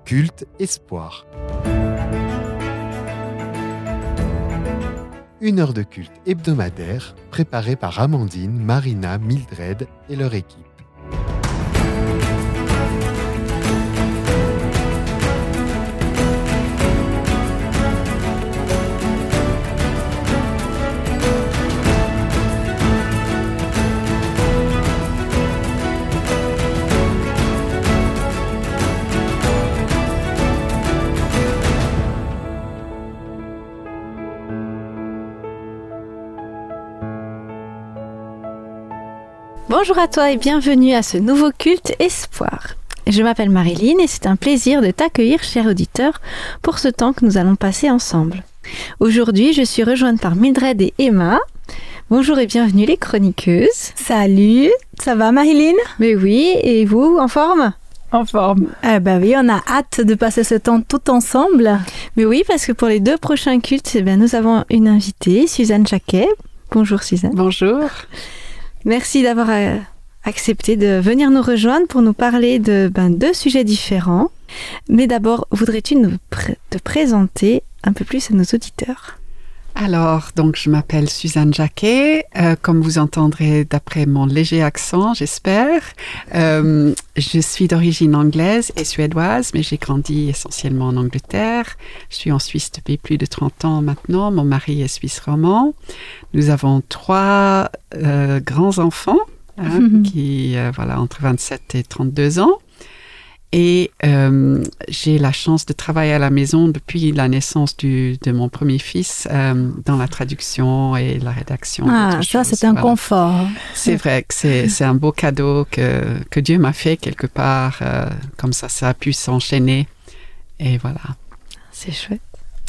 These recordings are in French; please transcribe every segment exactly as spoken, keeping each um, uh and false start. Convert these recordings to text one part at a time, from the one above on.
Culte Espoir. Une heure de culte hebdomadaire préparée par Amandine, Marina, Mildred et leur équipe. Bonjour à toi et bienvenue à ce nouveau culte Espoir. Je m'appelle Marilyn et c'est un plaisir de t'accueillir, cher auditeur, pour ce temps que nous allons passer ensemble. Aujourd'hui, je suis rejointe par Mildred et Emma. Bonjour et bienvenue les chroniqueuses. Salut, ça va Marilyn? Mais oui, et vous, en forme? En forme. Eh ben oui, on a hâte de passer ce temps tout ensemble. Mais oui, parce que pour les deux prochains cultes, eh bien, nous avons une invitée, Suzanne Jacquet. Bonjour Suzanne. Bonjour. Merci d'avoir euh, accepté de venir nous rejoindre pour nous parler de ben, deux sujets différents. Mais d'abord, voudrais-tu nous pr- te présenter un peu plus à nos auditeurs? Alors, donc, je m'appelle Suzanne Jacquet. Euh, comme vous entendrez d'après mon léger accent, j'espère. Euh, je suis d'origine anglaise et suédoise, mais j'ai grandi essentiellement en Angleterre. Je suis en Suisse depuis plus de trente ans maintenant. Mon mari est suisse romand. Nous avons trois euh, grands-enfants, hein, mm-hmm. qui, euh, voilà, entre vingt-sept et trente-deux ans. Et euh, j'ai la chance de travailler à la maison depuis la naissance du, de mon premier fils euh, dans la traduction et la rédaction. Ah, ça, choses. c'est un voilà. confort. C'est vrai que c'est, c'est un beau cadeau que, que Dieu m'a fait quelque part. Euh, comme ça, ça a pu s'enchaîner. Et voilà. C'est chouette.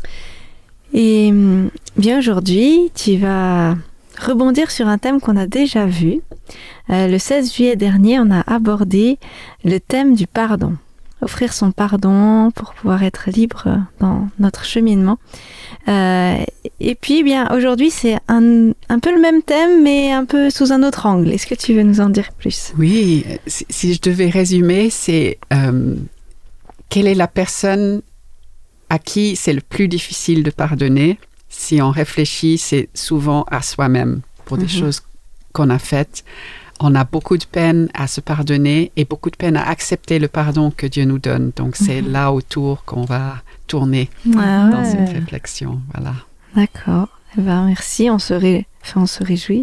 Et bien aujourd'hui, tu vas rebondir sur un thème qu'on a déjà vu. Euh, le seize juillet dernier, on a abordé le thème du pardon. Offrir son pardon pour pouvoir être libre dans notre cheminement. Euh, et puis, bien, aujourd'hui, c'est un, un peu le même thème, mais un peu sous un autre angle. Est-ce que tu veux nous en dire plus? Oui, si, si je devais résumer, c'est euh, quelle est la personne à qui c'est le plus difficile de pardonner? Si on réfléchit, c'est souvent à soi-même pour des mm-hmm. choses qu'on a faites. On a beaucoup de peine à se pardonner et beaucoup de peine à accepter le pardon que Dieu nous donne. Donc, c'est mm-hmm. là autour qu'on va tourner ah, dans ouais. cette réflexion. Voilà. D'accord. Eh ben, merci. On se, ré... enfin, on se réjouit.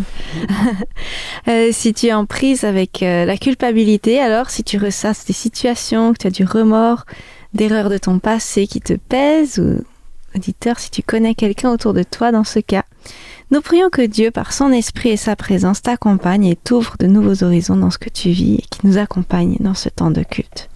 euh, si tu es en prise avec euh, la culpabilité, alors si tu ressasses des situations, que tu as du remords, d'erreurs de ton passé qui te pèsent, ou auditeur, si tu connais quelqu'un autour de toi dans ce cas, nous prions que Dieu, par son esprit et sa présence, t'accompagne et t'ouvre de nouveaux horizons dans ce que tu vis et qui nous accompagne dans ce temps de culte.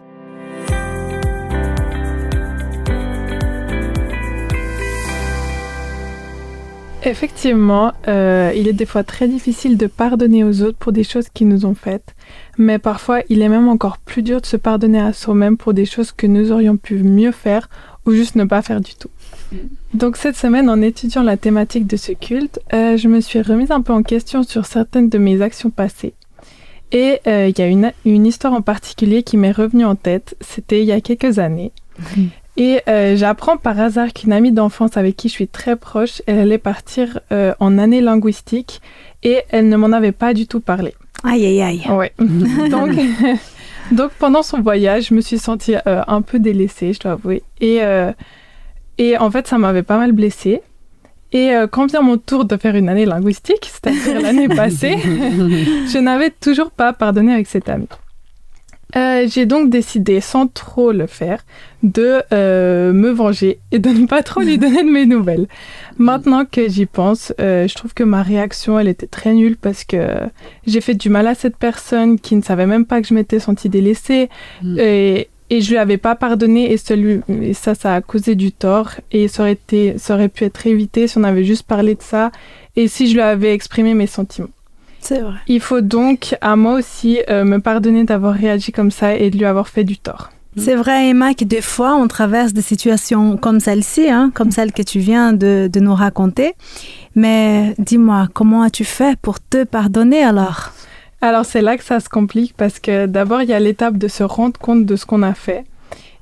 Effectivement, euh, il est des fois très difficile de pardonner aux autres pour des choses qu'ils nous ont faites, mais parfois il est même encore plus dur de se pardonner à soi-même pour des choses que nous aurions pu mieux faire ou juste ne pas faire du tout. Donc cette semaine, en étudiant la thématique de ce culte, euh, je me suis remise un peu en question sur certaines de mes actions passées. Et il euh, y a une, une histoire en particulier qui m'est revenue en tête, c'était il y a quelques années. Mmh. Et euh, j'apprends par hasard qu'une amie d'enfance avec qui je suis très proche, elle allait partir euh, en année linguistique et elle ne m'en avait pas du tout parlé. Aïe, aïe, aïe. Ouais. donc, donc pendant son voyage, je me suis sentie euh, un peu délaissée, je dois avouer. Et, euh, et en fait, ça m'avait pas mal blessée. Et euh, quand vient mon tour de faire une année linguistique, c'est-à-dire l'année passée, je n'avais toujours pas pardonné avec cette amie. Euh, j'ai donc décidé, sans trop le faire, de euh, me venger et de ne pas trop lui donner de mes nouvelles. Maintenant que j'y pense, euh, je trouve que ma réaction, elle était très nulle parce que j'ai fait du mal à cette personne qui ne savait même pas que je m'étais sentie délaissée mmh. et, et je lui avais pas pardonné et, celui, et ça, ça a causé du tort et ça aurait, été, ça aurait pu être évité si on avait juste parlé de ça et si je lui avais exprimé mes sentiments. C'est vrai. Il faut donc, à moi aussi, euh, me pardonner d'avoir réagi comme ça et de lui avoir fait du tort. C'est vrai, Emma, que des fois, on traverse des situations comme celle-ci, hein, comme celle que tu viens de, de nous raconter. Mais dis-moi, comment as-tu fait pour te pardonner alors? Alors, c'est là que ça se complique parce que d'abord, il y a l'étape de se rendre compte de ce qu'on a fait.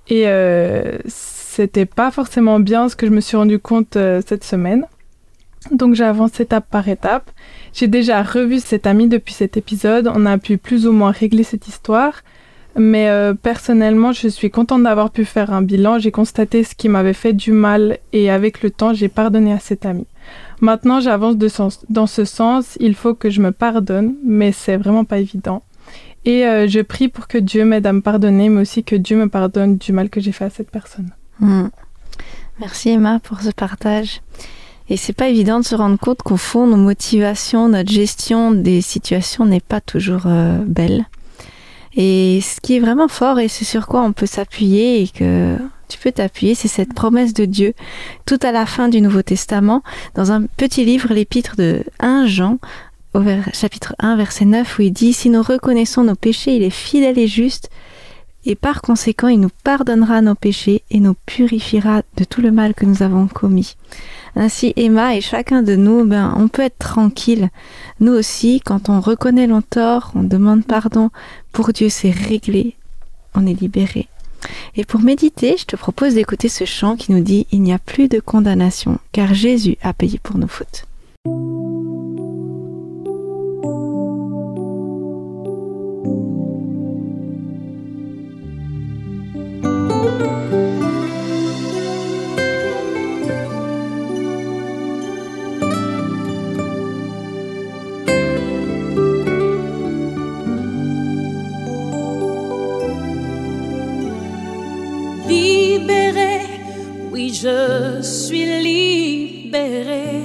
Et euh, c'était pas forcément bien ce que je me suis rendu compte euh, cette semaine. Donc j'ai avancé étape par étape. J'ai déjà revu cette amie depuis cet épisode. On a pu plus ou moins régler cette histoire. Mais euh, personnellement, je suis contente d'avoir pu faire un bilan. J'ai constaté ce qui m'avait fait du mal et avec le temps, j'ai pardonné à cette amie. Maintenant, j'avance de sens, dans ce sens. Il faut que je me pardonne, mais c'est vraiment pas évident. Et euh, je prie pour que Dieu m'aide à me pardonner, mais aussi que Dieu me pardonne du mal que j'ai fait à cette personne. Mmh. Merci Emma pour ce partage. Et c'est pas évident de se rendre compte qu'au fond, nos motivations, notre gestion des situations n'est pas toujours euh, belle. Et ce qui est vraiment fort et c'est sur quoi on peut s'appuyer et que tu peux t'appuyer, c'est cette promesse de Dieu. Tout à la fin du Nouveau Testament, dans un petit livre, l'épître de premier Jean, au chapitre un, verset neuf, où il dit « Si nous reconnaissons nos péchés, il est fidèle et juste, et par conséquent, il nous pardonnera nos péchés et nous purifiera de tout le mal que nous avons commis. » Ainsi, Emma et chacun de nous, ben, on peut être tranquille. Nous aussi, quand on reconnaît nos torts, on demande pardon. Pour Dieu, c'est réglé. On est libéré. Et pour méditer, je te propose d'écouter ce chant qui nous dit « Il n'y a plus de condamnation, car Jésus a payé pour nos fautes. » Je suis libérée.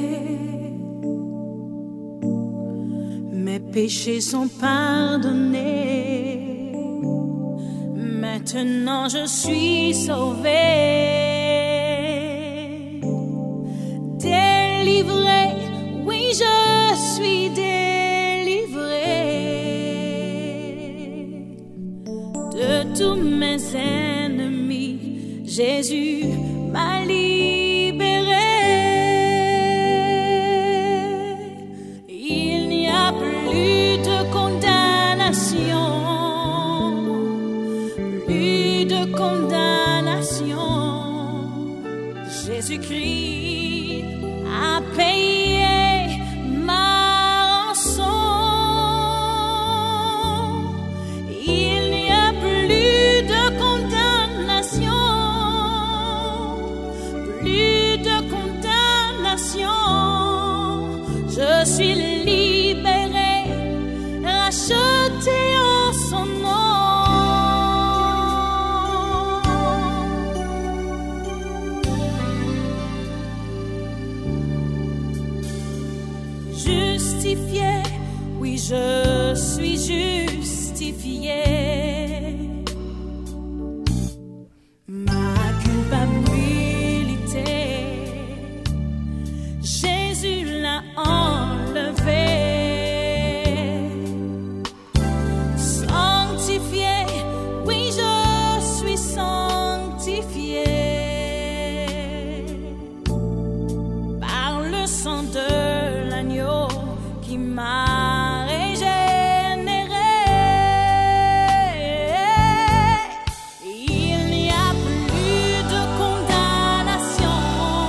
Mes péchés sont pardonnés. Maintenant je suis sauvée. Délivrée, oui je suis délivrée. De tous mes ennemis, Jésus m'a libérée. Il n'y a plus de condamnation, plus de condamnation. Jésus-Christ a payé ma rançon. Il n'y a plus de condamnation, je suis libérée, rachetée en son nom. Justifiée, oui je suis justifiée. Ma culpabilité, Jésus l'a enlevé. Sanctifié, oui je suis sanctifié par le sang de l'agneau qui m'a régénéré. Il n'y a plus de condamnation,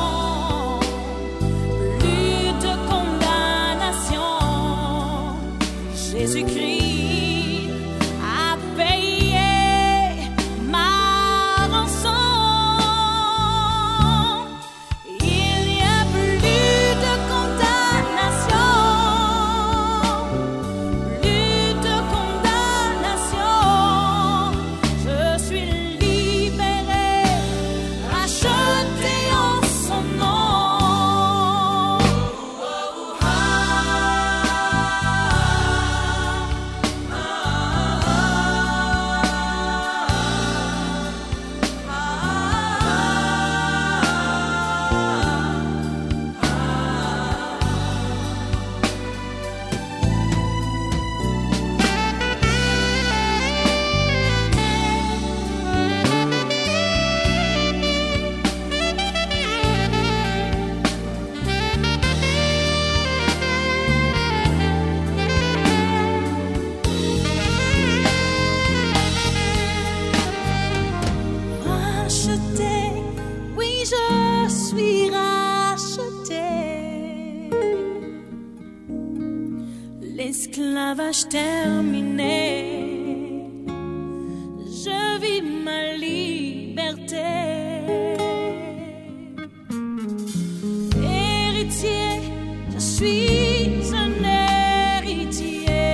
Jésus-Christ a payé ma rançon. Il n'y a plus de condamnation, plus de condamnation. Je suis libérée, rachetée en son nom. l'esclavage terminé. Je vis ma liberté. Héritier, je suis un héritier.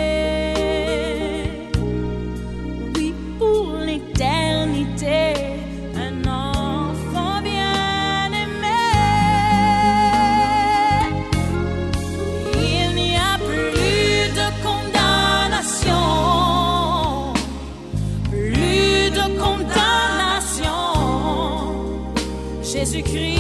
Oui, pour l'éternité, un enfant bien-aimé. Il n'y a plus de condamnation, plus de condamnation. Jésus-Christ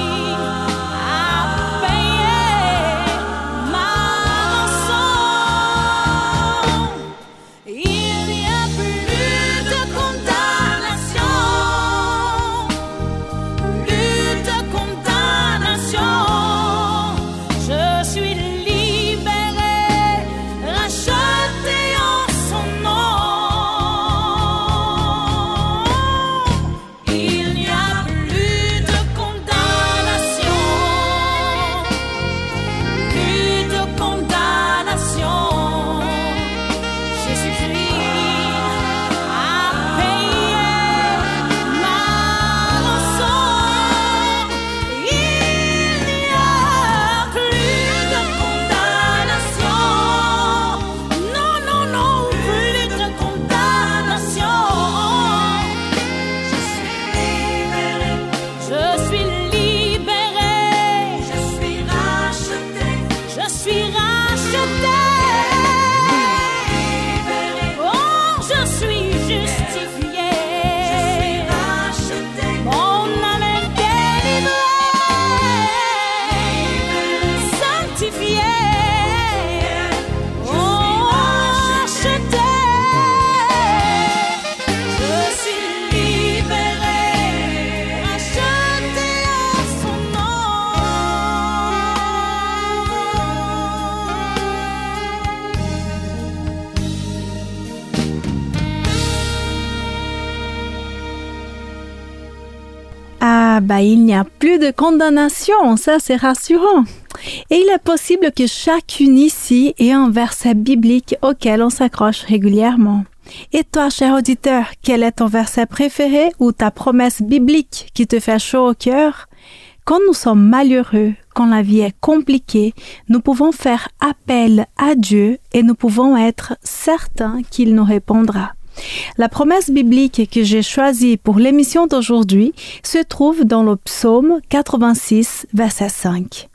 bah, il n'y a plus de condamnation, ça c'est rassurant. Et il est possible que chacune ici ait un verset biblique auquel on s'accroche régulièrement. Et toi, cher auditeur, quel est ton verset préféré ou ta promesse biblique qui te fait chaud au cœur? Quand nous sommes malheureux, quand la vie est compliquée, nous pouvons faire appel à Dieu et nous pouvons être certains qu'il nous répondra. La promesse biblique que j'ai choisie pour l'émission d'aujourd'hui se trouve dans le psaume quatre-vingt-six, verset cinq.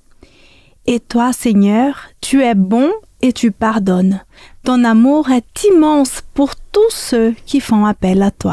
« Et toi, Seigneur, tu es bon et tu pardonnes. Ton amour est immense pour tous ceux qui font appel à toi. »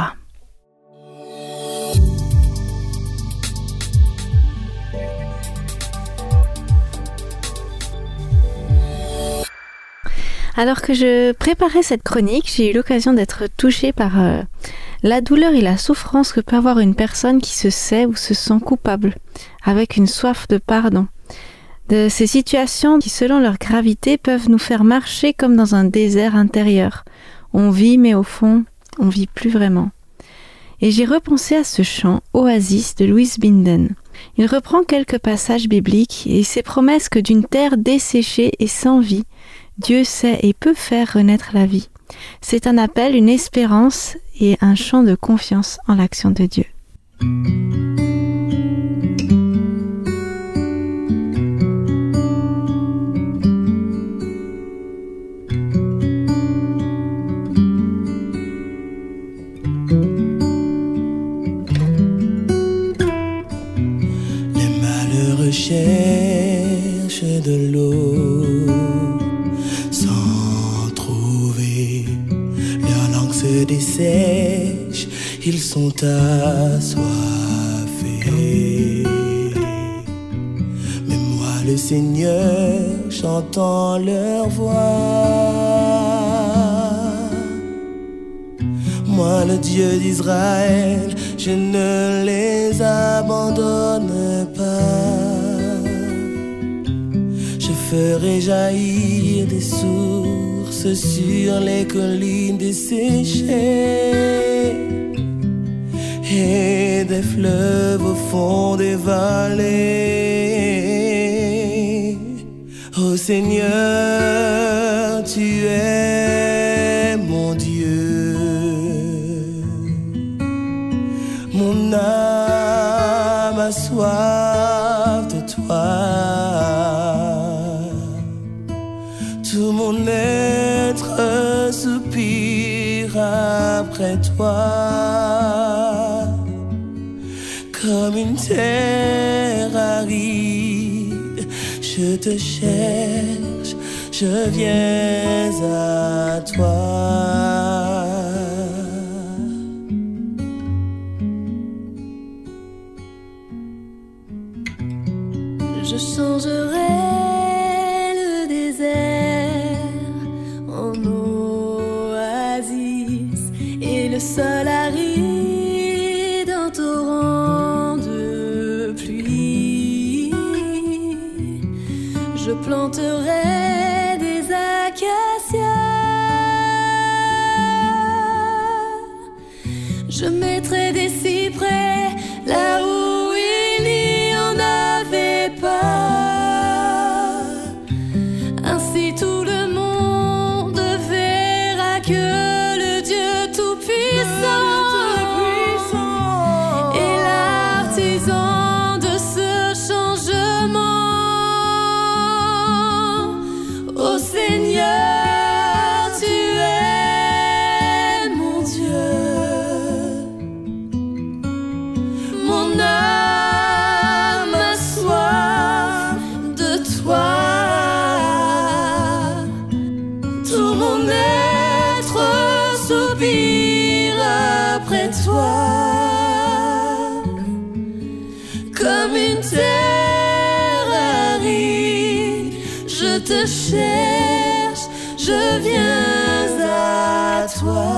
Alors que je préparais cette chronique, j'ai eu l'occasion d'être touchée par euh, la douleur et la souffrance que peut avoir une personne qui se sait ou se sent coupable, avec une soif de pardon. De ces situations qui, selon leur gravité, peuvent nous faire marcher comme dans un désert intérieur. On vit, mais au fond, on vit plus vraiment. Et j'ai repensé à ce chant « Oasis » de Louis Binden. Il reprend quelques passages bibliques et ses promesses que d'une terre desséchée et sans vie, Dieu sait et peut faire renaître la vie. C'est un appel, une espérance et un chant de confiance en l'action de Dieu. Les malheureux cherchent de l'eau sans trouver, leur langue se dessèche, ils sont assoiffés. Mais moi le Seigneur, j'entends leur voix. Moi le Dieu d'Israël, je ne les abandonne pas. Je ferai jaillir des sources sur les collines desséchées et des fleuves au fond des vallées. Ô Seigneur, tu es mon Dieu. Mon âme a soif de toi. Tout mon être soupire après toi. Comme une terre aride, je te cherche, je viens à toi. Je changerai le désert en oasis et le sol aride en torrent de pluie. Je planterai des acacias, je mettrai des cyprès là où il n'y en avait pas. Ainsi tout le monde verra que le Dieu Tout-Puissant est l'artisan de ce changement. Ô Seigneur, tu es mon Dieu. Mon âme a soif de toi. Tout mon être soupire après toi. Comme une terre aride, je te cherche, je viens à toi.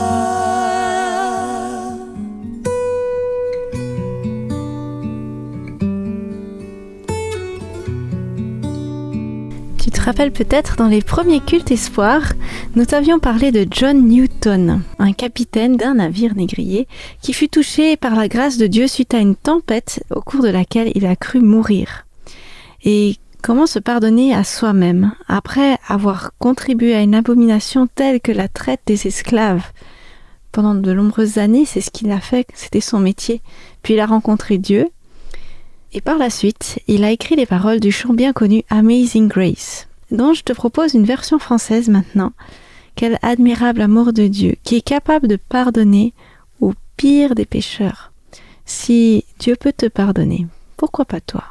Tu te rappelles peut-être, dans les premiers cultes espoirs, nous t'avions parlé de John Newton, un capitaine d'un navire négrier qui fut touché par la grâce de Dieu suite à une tempête au cours de laquelle il a cru mourir. Et comment se pardonner à soi-même après avoir contribué à une abomination telle que la traite des esclaves. Pendant de nombreuses années, c'est ce qu'il a fait, c'était son métier. Puis il a rencontré Dieu. Et par la suite, il a écrit les paroles du chant bien connu Amazing Grace, dont je te propose une version française maintenant. Quel admirable amour de Dieu, qui est capable de pardonner au pire des pécheurs. Si Dieu peut te pardonner, pourquoi pas toi?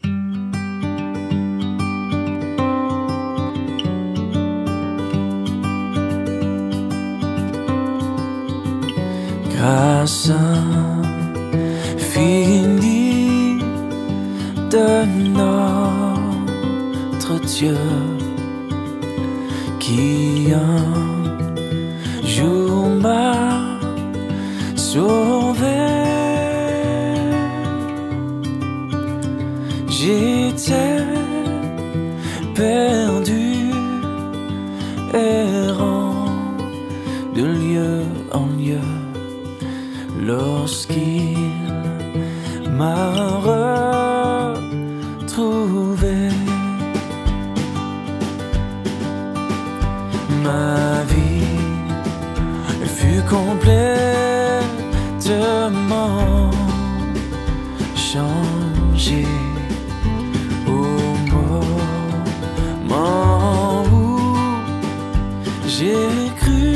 Grâce infinie de notre Dieu, qui un jour m'a sauvé. J'étais perdu, errant de lieu en lieu, lorsqu'il m'a retrouvé. Ma vie fut complètement changée au moment où j'ai cru.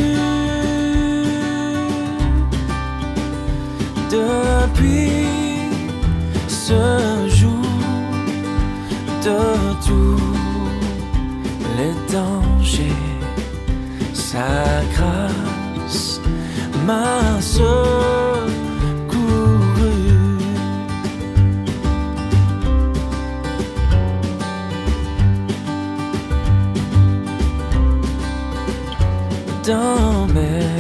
Depuis ce jour, de tous les dangers, sa grâce m'a secouru. Dans mes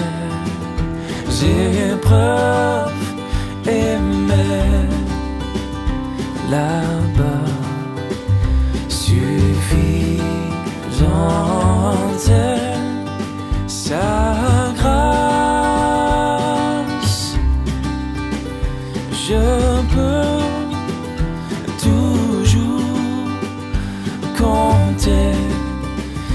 épreuves et mes là-bas suffisante est sa grâce. Je peux toujours compter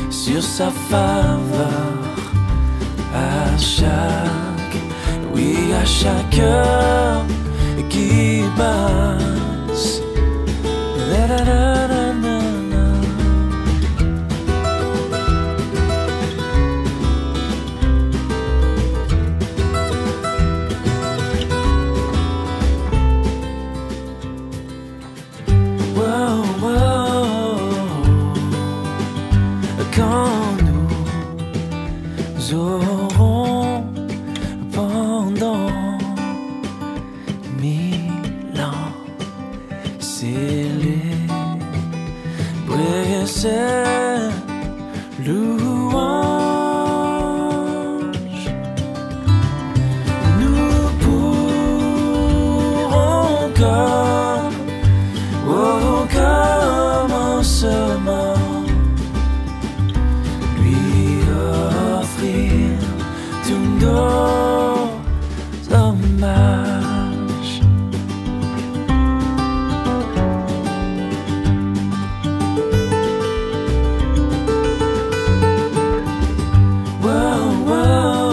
sur sa faveur. À chaque, oui, à chaque heure qui passe. La, la, la, la, la. Wow, wow. Quand nous aurons pendant mille ans célébré ces louanges, nous pourrons comme, oh, comme un semant lui offrir tous nos hommages. Wow, wow.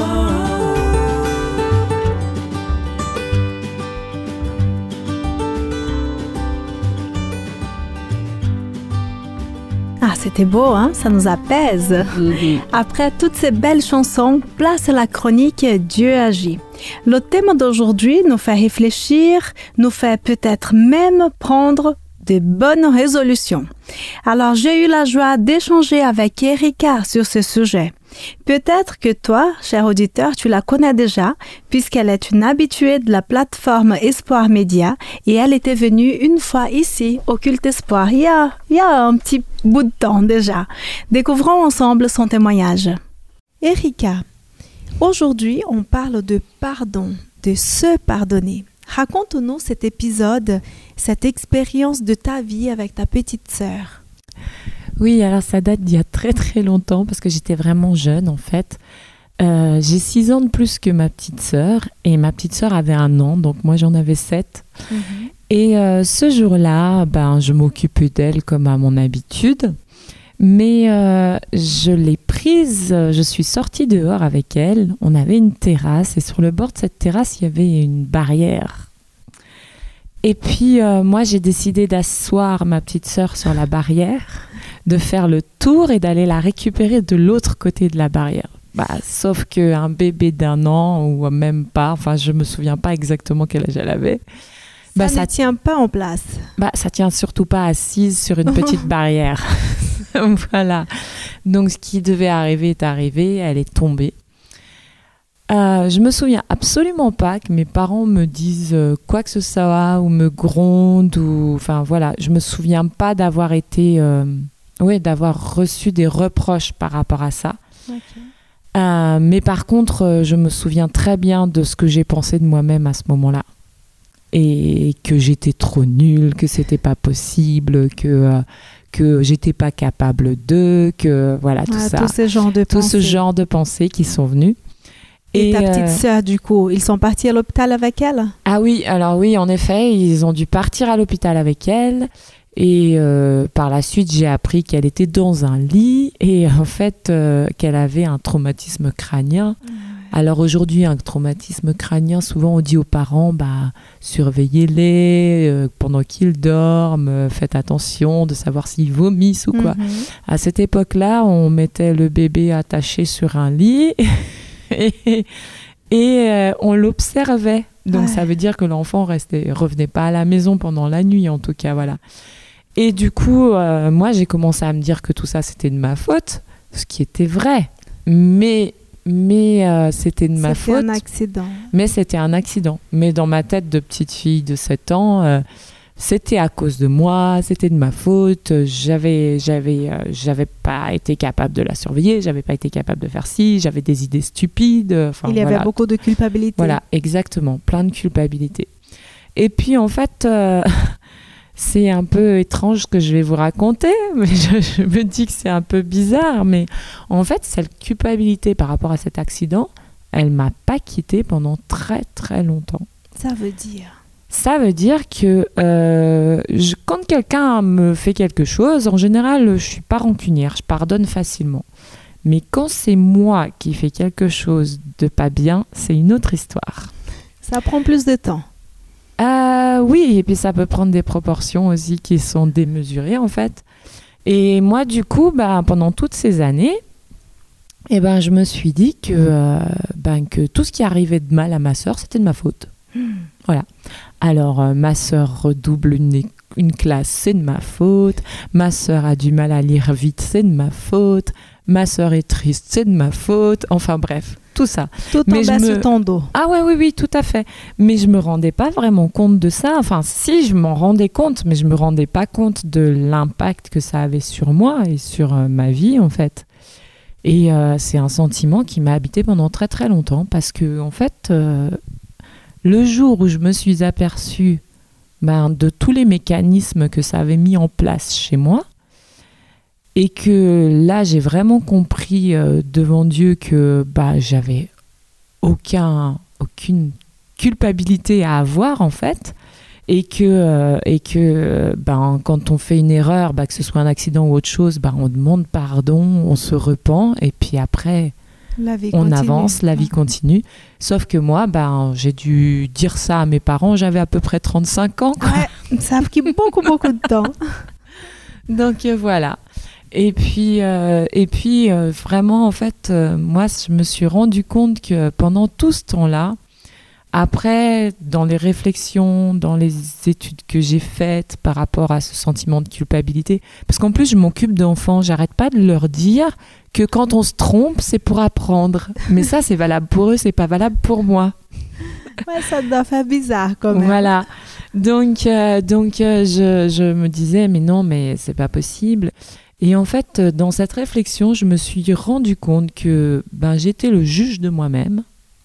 Ah, c'était beau, hein? Ça nous apaise. Mhm. Après toutes ces belles chansons, place à la chronique Dieu agit. Le thème d'aujourd'hui nous fait réfléchir, nous fait peut-être même prendre de bonnes résolutions. Alors, j'ai eu la joie d'échanger avec Erika sur ce sujet. Peut-être que toi, cher auditeur, tu la connais déjà, puisqu'elle est une habituée de la plateforme Espoir Média et elle était venue une fois ici, au Culte Espoir, il y a, il y a un petit bout de temps déjà. Découvrons ensemble son témoignage. Erika, aujourd'hui, on parle de pardon, de se pardonner. Raconte-nous cet épisode, cette expérience de ta vie avec ta petite sœur. Oui, alors ça date d'il y a très très longtemps parce que j'étais vraiment jeune en fait. Euh, j'ai six ans de plus que ma petite sœur et ma petite sœur avait un an, donc moi j'en avais sept. Mm-hmm. Et euh, ce jour-là, ben, je m'occupais d'elle comme à mon habitude, mais euh, je l'ai prise, je suis sortie dehors avec elle, on avait une terrasse et sur le bord de cette terrasse, il y avait une barrière. Et puis euh, moi j'ai décidé d'asseoir ma petite sœur sur la barrière, de faire le tour et d'aller la récupérer de l'autre côté de la barrière. Bah, sauf qu'un bébé d'un an ou même pas, enfin je me souviens pas exactement quel âge elle avait. Ça bah, ne ça tient pas en place. Bah, ça tient surtout pas assise sur une petite barrière. Voilà. Donc ce qui devait arriver est arrivé, elle est tombée. Euh, je me souviens absolument pas que mes parents me disent euh, quoi que ce soit ou me grondent ou enfin voilà, je me souviens pas d'avoir été euh, ouais, d'avoir reçu des reproches par rapport à ça. Okay. Euh, mais par contre, euh, je me souviens très bien de ce que j'ai pensé de moi-même à ce moment-là. Et que j'étais trop nulle, que c'était pas possible, que euh, que j'étais pas capable de, que voilà tout ah, ça. Tous ces genres de tout pensées. ce genre de pensées qui sont venus. Et, et ta euh, petite sœur, du coup, ils sont partis à l'hôpital avec elle? Ah oui, alors oui, en effet, ils ont dû partir à l'hôpital avec elle. Et euh, par la suite, j'ai appris qu'elle était dans un lit et en fait, euh, qu'elle avait un traumatisme crânien. Ouais. Alors aujourd'hui, un traumatisme crânien, souvent on dit aux parents, bah, surveillez-les euh, pendant qu'ils dorment, euh, faites attention de savoir s'ils vomissent ou quoi. Mm-hmm. À cette époque-là, on mettait le bébé attaché sur un lit et, et euh, on l'observait. Donc ouais. Ça veut dire que l'enfant restait, revenait pas à la maison pendant la nuit, en tout cas, voilà. Et du coup, euh, moi, j'ai commencé à me dire que tout ça, c'était de ma faute, ce qui était vrai. Mais, mais euh, c'était de ma c'était faute. C'était un accident. Mais c'était un accident. Mais dans ma tête de petite fille de sept ans, euh, c'était à cause de moi, c'était de ma faute. J'avais, j'avais, euh, j'avais pas été capable de la surveiller, j'avais pas été capable de faire ci, j'avais des idées stupides. Enfin, Il y voilà. avait beaucoup de culpabilité. Voilà, exactement, plein de culpabilité. Et puis, en fait... Euh, c'est un peu étrange ce que je vais vous raconter, mais je, je me dis que c'est un peu bizarre. Mais en fait, cette culpabilité par rapport à cet accident, elle ne m'a pas quittée pendant très très longtemps. Ça veut dire Ça veut dire que euh, je, quand quelqu'un me fait quelque chose, en général, je ne suis pas rancunière, je pardonne facilement. Mais quand c'est moi qui fais quelque chose de pas bien, c'est une autre histoire. Ça prend plus de temps. Euh, oui, et puis ça peut prendre des proportions aussi qui sont démesurées en fait. Et moi, du coup, bah, pendant toutes ces années, eh ben, je me suis dit que, euh, ben, que tout ce qui arrivait de mal à ma sœur, c'était de ma faute. Mmh. Voilà. Alors, euh, ma sœur redouble une, une classe, c'est de ma faute. Ma sœur a du mal à lire vite, c'est de ma faute. Ma sœur est triste, c'est de ma faute. Enfin bref, tout ça. Tout en bas sur ton dos. Ah ouais, oui, oui, tout à fait. Mais je me rendais pas vraiment compte de ça. Enfin, si, je m'en rendais compte, mais je me rendais pas compte de l'impact que ça avait sur moi et sur euh, ma vie, en fait. Et euh, c'est un sentiment qui m'a habité pendant très très longtemps parce que, en fait, euh, le jour où je me suis aperçue ben, de tous les mécanismes que ça avait mis en place chez moi, et que là, j'ai vraiment compris euh, devant Dieu que bah, j'avais aucun, aucune culpabilité à avoir, en fait. Et que, euh, et que ben, quand on fait une erreur, bah, que ce soit un accident ou autre chose, bah, on demande pardon, on se repent, et puis après, la vie on continue. avance, la vie continue. Sauf que moi, ben, j'ai dû dire ça à mes parents, j'avais à peu près trente-cinq ans. Quoi. Ouais, ça a pris beaucoup, beaucoup de temps. Donc euh, voilà. Et puis, euh, et puis euh, vraiment, en fait, euh, moi, je me suis rendu compte que pendant tout ce temps-là, après, dans les réflexions, dans les études que j'ai faites par rapport à ce sentiment de culpabilité, parce qu'en plus, je m'occupe d'enfants, j'arrête pas de leur dire que quand on se trompe, c'est pour apprendre. Mais ça, c'est valable pour eux, c'est pas valable pour moi. Ouais, ça doit faire bizarre quand même. Voilà. Donc, euh, donc euh, je, je me disais, mais non, mais c'est pas possible. Et en fait, dans cette réflexion, je me suis rendu compte que ben, j'étais le juge de moi-même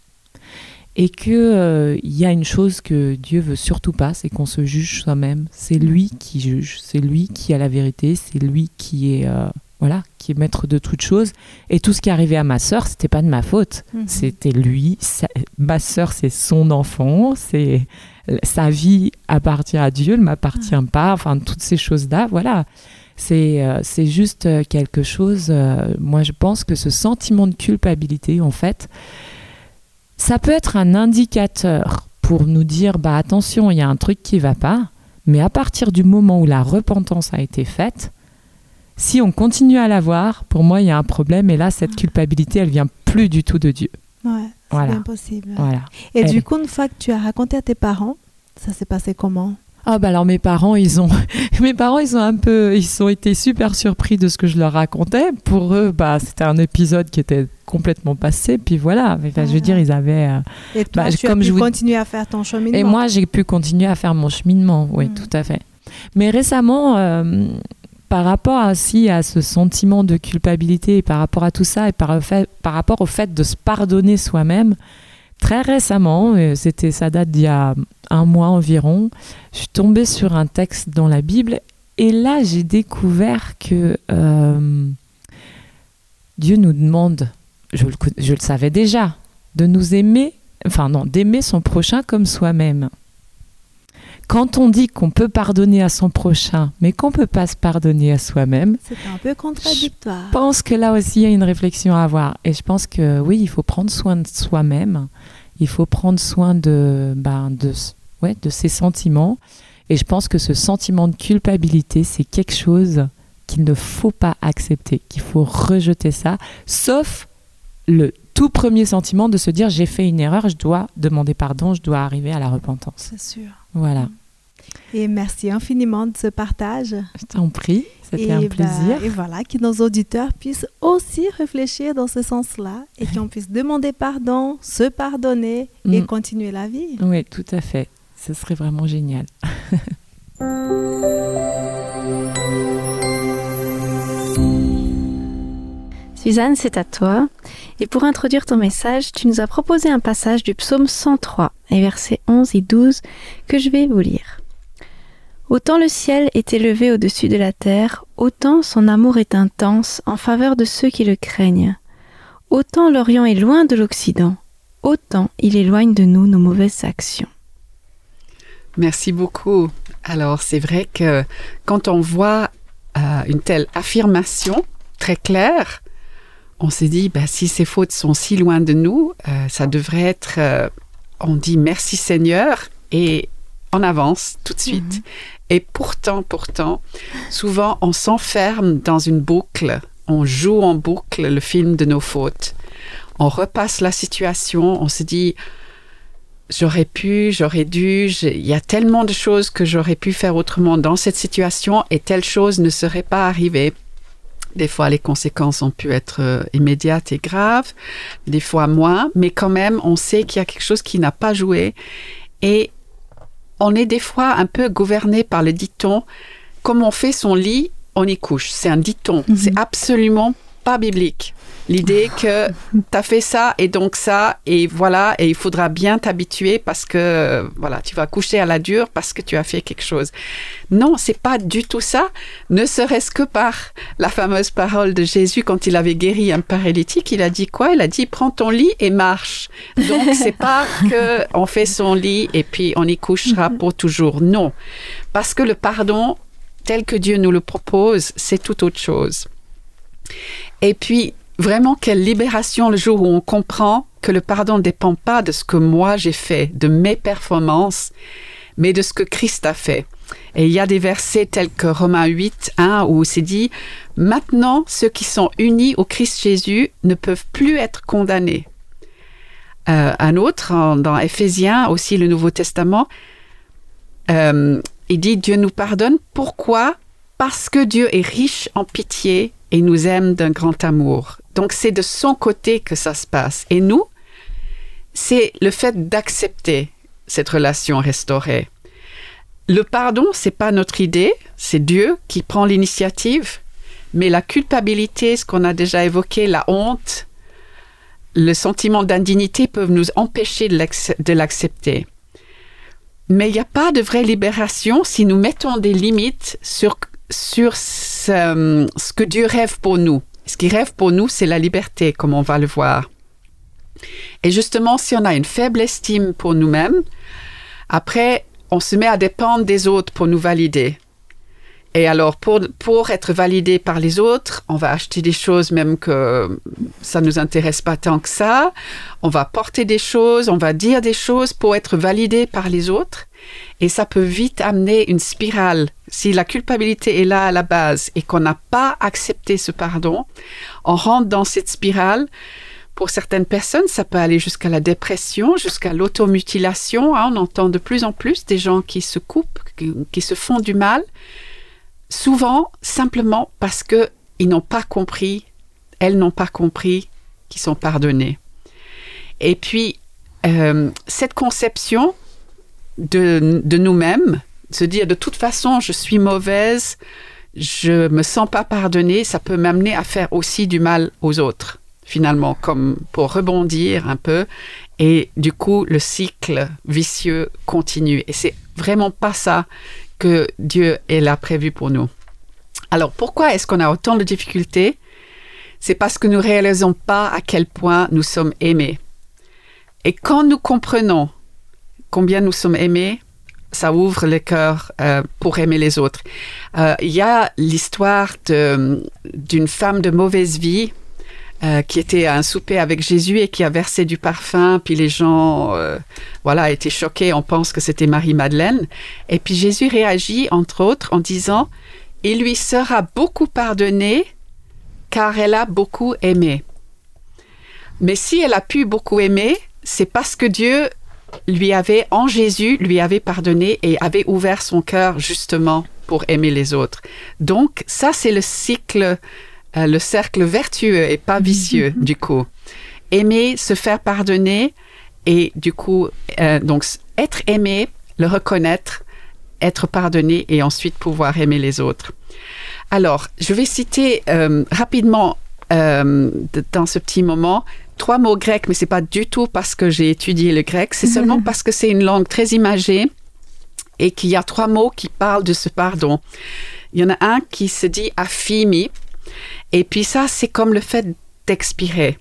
et qu'il euh, y a une chose que Dieu veut surtout pas, c'est qu'on se juge soi-même. C'est lui qui juge, c'est lui qui a la vérité, c'est lui qui est, euh, voilà, qui est maître de toutes choses. Et tout ce qui arrivait à ma sœur, c'était pas de ma faute. Mm-hmm. C'était lui. Sa, ma sœur, c'est son enfant, c'est, sa vie appartient à Dieu, ne m'appartient mm-hmm. pas. Enfin, toutes ces choses-là, voilà. C'est, euh, c'est juste quelque chose, euh, moi je pense que ce sentiment de culpabilité, en fait, ça peut être un indicateur pour nous dire, bah attention, il y a un truc qui ne va pas, mais à partir du moment où la repentance a été faite, si on continue à l'avoir, pour moi il y a un problème, et là cette culpabilité, elle ne vient plus du tout de Dieu. Ouais, c'est voilà. bien possible. Voilà. Et elle... du coup, une fois que tu as raconté à tes parents, ça s'est passé comment ? Ah bah alors mes parents ils ont mes parents ils ont un peu ils ont été super surpris de ce que je leur racontais. Pour eux bah c'était un épisode qui était complètement passé, puis voilà, enfin, ah. je veux dire ils avaient euh, et toi bah, tu comme as pu je vous... continuer à faire ton cheminement. Et moi j'ai pu continuer à faire mon cheminement, oui mmh. tout à fait. Mais récemment euh, par rapport aussi à ce sentiment de culpabilité et par rapport à tout ça et par, fait, par rapport au fait de se pardonner soi-même, très récemment, c'était, ça date d'il y a un mois environ, je suis tombée sur un texte dans la Bible et là j'ai découvert que euh, Dieu nous demande, je le, je le savais déjà, de nous aimer, enfin non, d'aimer son prochain comme soi-même. Quand on dit qu'on peut pardonner à son prochain, mais qu'on ne peut pas se pardonner à soi-même, c'est un peu contradictoire. Je pense que là aussi, il y a une réflexion à avoir. Et je pense que oui, il faut prendre soin de soi-même. Il faut prendre soin de, ben, de, ouais, de ses sentiments. Et je pense que ce sentiment de culpabilité, c'est quelque chose qu'il ne faut pas accepter, qu'il faut rejeter ça, sauf le tout premier sentiment de se dire j'ai fait une erreur, je dois demander pardon, je dois arriver à la repentance. C'est sûr. Voilà. Et merci infiniment de ce partage. Je t'en prie, c'était et un plaisir. Bah, et voilà, que nos auditeurs puissent aussi réfléchir dans ce sens-là et qu'on puisse demander pardon, se pardonner mmh. et continuer la vie. Oui, tout à fait. Ce serait vraiment génial. Suzanne, c'est à toi. Et pour introduire ton message, tu nous as proposé un passage du psaume cent trois, et versets onze et douze, que je vais vous lire. Autant le ciel est élevé au-dessus de la terre, autant son amour est intense en faveur de ceux qui le craignent. Autant l'Orient est loin de l'Occident, autant il éloigne de nous nos mauvaises actions. Merci beaucoup. Alors, c'est vrai que quand on voit euh, une telle affirmation très claire, on se dit, bah, si ces fautes sont si loin de nous, euh, ça devrait être, euh, on dit merci Seigneur et on avance tout de suite. Mmh. Et pourtant, pourtant, souvent on s'enferme dans une boucle, on joue en boucle le film de nos fautes. On repasse la situation, on se dit, j'aurais pu, j'aurais dû, il y a tellement de choses que j'aurais pu faire autrement dans cette situation et telle chose ne serait pas arrivée. Des fois, les conséquences ont pu être euh, immédiates et graves, des fois moins, mais quand même, on sait qu'il y a quelque chose qui n'a pas joué. Et on est des fois un peu gouverné par le dicton, comme on fait son lit, on y couche. C'est un dicton, mm-hmm. C'est absolument pas biblique. L'idée que tu as fait ça et donc ça, et voilà, et il faudra bien t'habituer parce que, voilà, tu vas coucher à la dure parce que tu as fait quelque chose. Non, c'est pas du tout ça, ne serait-ce que par la fameuse parole de Jésus quand il avait guéri un paralytique, il a dit quoi? Il a dit, prends ton lit et marche. Donc, c'est pas que on fait son lit et puis on y couchera pour toujours. Non, parce que le pardon, tel que Dieu nous le propose, c'est tout autre chose. Et puis, vraiment, quelle libération le jour où on comprend que le pardon ne dépend pas de ce que moi j'ai fait, de mes performances, mais de ce que Christ a fait. Et il y a des versets tels que Romains huit, un, où c'est dit « Maintenant, ceux qui sont unis au Christ Jésus ne peuvent plus être condamnés. Euh, » Un autre, en, dans Éphésiens, aussi le Nouveau Testament, euh, il dit « Dieu nous pardonne. Pourquoi ? Parce que Dieu est riche en pitié et nous aime d'un grand amour. » Donc, c'est de son côté que ça se passe. Et nous, c'est le fait d'accepter cette relation restaurée. Le pardon, c'est pas notre idée, c'est Dieu qui prend l'initiative, mais la culpabilité, ce qu'on a déjà évoqué, la honte, le sentiment d'indignité peuvent nous empêcher de, l'acc- de l'accepter. Mais il n'y a pas de vraie libération si nous mettons des limites sur, sur ce, ce que Dieu rêve pour nous. Ce qu'il rêve pour nous, c'est la liberté, comme on va le voir. Et justement, si on a une faible estime pour nous-mêmes, après, on se met à dépendre des autres pour nous valider. Et alors, pour, pour être validé par les autres, on va acheter des choses même que ça ne nous intéresse pas tant que ça. On va porter des choses, on va dire des choses pour être validé par les autres. Et ça peut vite amener une spirale. Si la culpabilité est là à la base et qu'on n'a pas accepté ce pardon, on rentre dans cette spirale. Pour certaines personnes, ça peut aller jusqu'à la dépression, jusqu'à l'automutilation. Hein, on entend de plus en plus des gens qui se coupent, qui, qui se font du mal. Souvent, simplement parce qu'ils n'ont pas compris, elles n'ont pas compris qu'ils sont pardonnés. Et puis, euh, cette conception de, de nous-mêmes, se dire de toute façon, je suis mauvaise, je me sens pas pardonnée, ça peut m'amener à faire aussi du mal aux autres, finalement, comme pour rebondir un peu. Et du coup, le cycle vicieux continue. Et c'est vraiment pas ça que Dieu est là prévu pour nous. Alors, pourquoi est-ce qu'on a autant de difficultés? C'est parce que nous ne réalisons pas à quel point nous sommes aimés. Et quand nous comprenons combien nous sommes aimés, ça ouvre le cœur euh, pour aimer les autres. Euh, il y a l'histoire de, d'une femme de mauvaise vie euh, qui était à un souper avec Jésus et qui a versé du parfum, puis les gens euh, voilà, étaient choqués, on pense que c'était Marie-Madeleine. Et puis Jésus réagit, entre autres, en disant « Il lui sera beaucoup pardonné, car elle a beaucoup aimé. » Mais si elle a pu beaucoup aimer, c'est parce que Dieu lui avait, en Jésus, lui avait pardonné et avait ouvert son cœur justement pour aimer les autres. Donc, ça, c'est le cycle, euh, le cercle vertueux et pas vicieux, du coup. Aimer, se faire pardonner et du coup, euh, donc, être aimé, le reconnaître, être pardonné et ensuite pouvoir aimer les autres. Alors, je vais citer euh, rapidement euh, dans ce petit moment trois mots grecs, mais c'est pas du tout parce que j'ai étudié le grec, c'est seulement parce que c'est une langue très imagée et qu'il y a trois mots qui parlent de ce pardon. Il y en a un qui se dit « aphimi » et puis ça, c'est comme le fait d'expirer.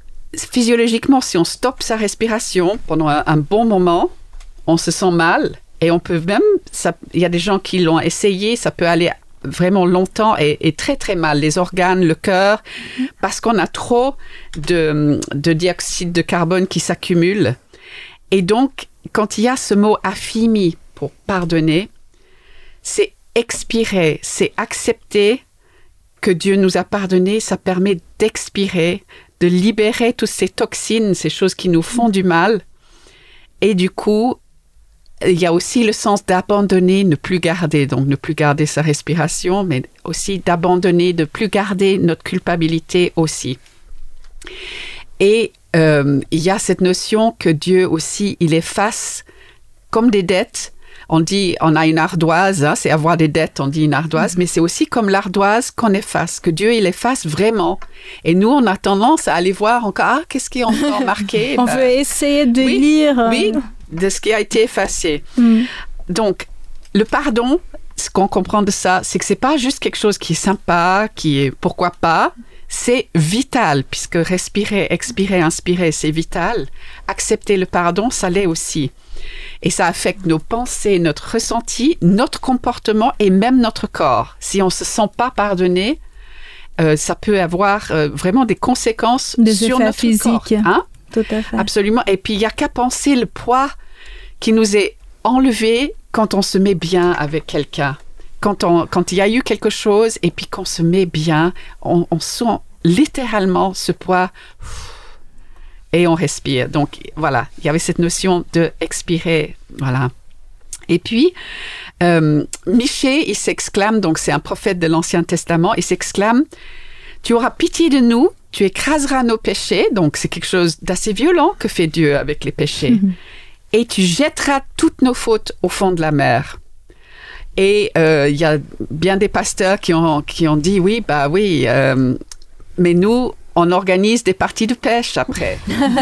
Physiologiquement, si on stoppe sa respiration pendant un, un bon moment, on se sent mal Et on peut même, ça, il y a des gens qui l'ont essayé, ça peut aller vraiment longtemps et, et très très mal, les organes, le cœur, mmh. parce qu'on a trop de, de dioxyde de carbone qui s'accumule. Et donc, quand il y a ce mot affimi pour pardonner, c'est expirer, c'est accepter que Dieu nous a pardonné, ça permet d'expirer, de libérer toutes ces toxines, ces choses qui nous font du mal. Et du coup, il y a aussi le sens d'abandonner, ne plus garder, donc ne plus garder sa respiration, mais aussi d'abandonner, de ne plus garder notre culpabilité aussi. Et euh, il y a cette notion que Dieu aussi, il efface comme des dettes. On dit, on a une ardoise, hein, c'est avoir des dettes, on dit une ardoise, mmh. mais c'est aussi comme l'ardoise qu'on efface, que Dieu, il efface vraiment. Et nous, on a tendance à aller voir encore, ah, qu'est-ce qui est encore marqué? On ben, veut essayer de oui, lire. Euh... Oui, de ce qui a été effacé. Mmh. Donc, le pardon, ce qu'on comprend de ça, c'est que c'est pas juste quelque chose qui est sympa, qui est pourquoi pas, c'est vital, puisque respirer, expirer, inspirer, c'est vital. Accepter le pardon, ça l'est aussi. Et ça affecte nos pensées, notre ressenti, notre comportement et même notre corps. Si on ne se sent pas pardonné, euh, ça peut avoir euh, vraiment des conséquences des sur notre physiques. corps. Hein? Tout à fait. Absolument. Et puis, il n'y a qu'à penser le poids qui nous est enlevé quand on se met bien avec quelqu'un. Quand, on, quand il y a eu quelque chose et puis qu'on se met bien, on, on sent littéralement ce poids et on respire. Donc, voilà, il y avait cette notion de expirer. Voilà. Et puis, euh, Michée, il s'exclame, donc c'est un prophète de l'Ancien Testament, il s'exclame « Tu auras pitié de nous, tu écraseras nos péchés », donc c'est quelque chose d'assez violent que fait Dieu avec les péchés, mm-hmm. « et tu jetteras toutes nos fautes au fond de la mer ». Et il euh, y a bien des pasteurs qui ont, qui ont dit « Oui, bah oui, euh, mais nous, on organise des parties de pêche après. »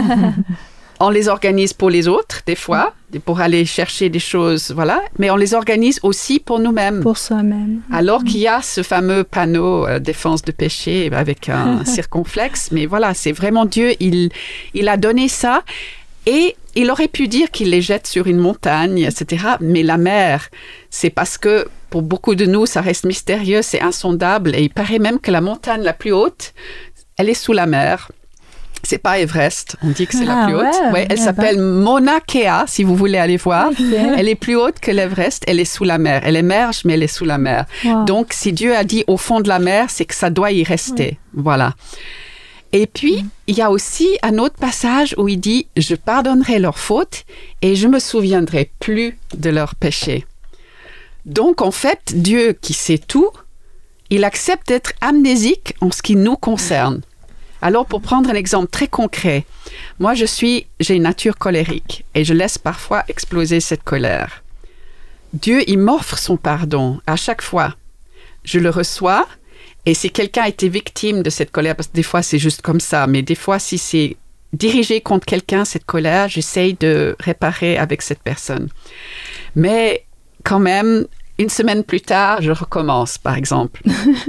On les organise pour les autres, des fois, pour aller chercher des choses, voilà. Mais on les organise aussi pour nous-mêmes. Pour soi-même. Alors qu'il y a ce fameux panneau euh, défense de péché avec un circonflexe. Mais voilà, c'est vraiment Dieu, il, il a donné ça. Et il aurait pu dire qu'il les jette sur une montagne, et cetera. Mais la mer, c'est parce que pour beaucoup de nous, ça reste mystérieux, c'est insondable. Et il paraît même que la montagne la plus haute, elle est sous la mer. C'est pas Everest, on dit que c'est ah, la plus haute. Ouais, ouais, elle eh s'appelle ben. Mauna Kea, si vous voulez aller voir. Okay. Elle est plus haute que l'Everest, elle est sous la mer. Elle émerge, mais elle est sous la mer. Wow. Donc, si Dieu a dit au fond de la mer, c'est que ça doit y rester. Ouais. Voilà. Et puis, mm. il y a aussi un autre passage où il dit « Je pardonnerai leurs fautes et je me souviendrai plus de leurs péchés ». Donc, en fait, Dieu qui sait tout, il accepte d'être amnésique en ce qui nous concerne. Alors, pour prendre un exemple très concret, moi, je suis, j'ai une nature colérique et je laisse parfois exploser cette colère. Dieu, il m'offre son pardon à chaque fois. Je le reçois et si quelqu'un a été victime de cette colère, parce que des fois, c'est juste comme ça, mais des fois, si c'est dirigé contre quelqu'un, cette colère, j'essaye de réparer avec cette personne. Mais quand même, une semaine plus tard, je recommence, par exemple.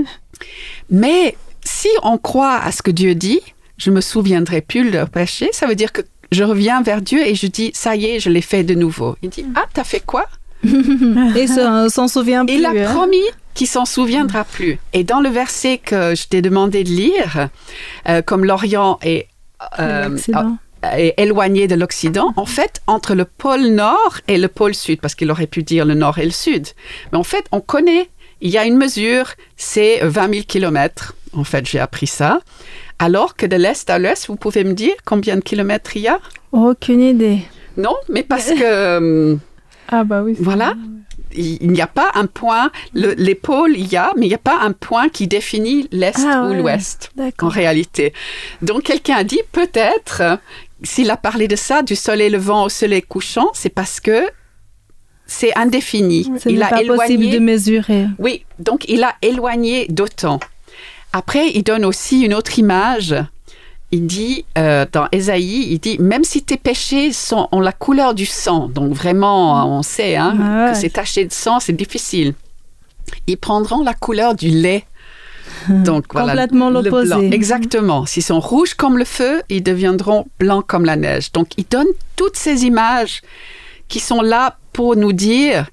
Mais si on croit à ce que Dieu dit, je me souviendrai plus de leur péché, ça veut dire que je reviens vers Dieu et je dis, ça y est, je l'ai fait de nouveau. Il dit, ah, t'as fait quoi? Et ça, s'en souvient plus. Il a hein? promis qu'il s'en souviendra plus. Et dans le verset que je t'ai demandé de lire, euh, comme l'Orient est, euh, est éloigné de l'Occident, en fait, entre le pôle Nord et le pôle Sud, parce qu'il aurait pu dire le Nord et le Sud, mais en fait, on connaît, il y a une mesure, c'est vingt mille kilomètres. En fait, j'ai appris ça. Alors que de l'Est à l'Ouest, vous pouvez me dire combien de kilomètres il y a? Aucune idée. Non, mais parce que... ah bah oui. Voilà. Il n'y a pas un point... Le, les pôles, il y a, mais il n'y a pas un point qui définit l'Est ah, ou ouais. l'Ouest, D'accord. en réalité. Donc, quelqu'un a dit, peut-être, s'il a parlé de ça, du soleil levant au soleil couchant, c'est parce que c'est indéfini. Ce il n'est a pas éloigné... possible de mesurer. Oui, donc il a éloigné d'autant. Après, il donne aussi une autre image. Il dit, euh, dans Ésaïe, il dit, même si tes péchés sont, ont la couleur du sang, donc vraiment, on sait hein, ah ouais. que c'est taché de sang, c'est difficile. Ils prendront la couleur du lait. Donc, complètement voilà, l'opposé. Le blanc. Exactement. S'ils sont rouges comme le feu, ils deviendront blancs comme la neige. Donc, il donne toutes ces images qui sont là pour nous dire,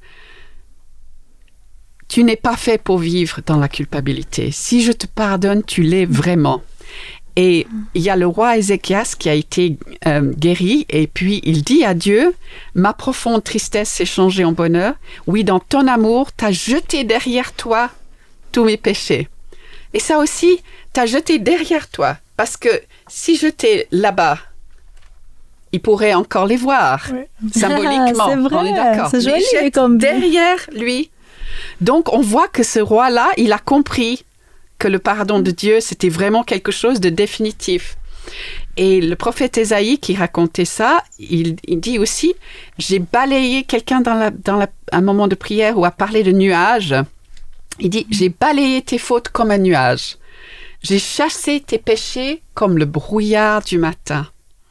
tu n'es pas fait pour vivre dans la culpabilité. Si je te pardonne, tu l'es vraiment. Et il y a le roi Ézéchias qui a été euh, guéri et puis il dit à Dieu, ma profonde tristesse s'est changée en bonheur. Oui, dans ton amour, tu as jeté derrière toi tous mes péchés. Et ça aussi, tu as jeté derrière toi. Parce que si j'étais là-bas, il pourrait encore les voir, oui. symboliquement. Ah, c'est vrai, on est d'accord. c'est joli, il jette comme derrière lui. Donc, on voit que ce roi-là, il a compris que le pardon de Dieu, c'était vraiment quelque chose de définitif. Et le prophète Ésaïe qui racontait ça, il, il dit aussi, j'ai balayé quelqu'un dans, la, dans la, un moment de prière où a parlé de nuages. Il dit, j'ai balayé tes fautes comme un nuage. J'ai chassé tes péchés comme le brouillard du matin.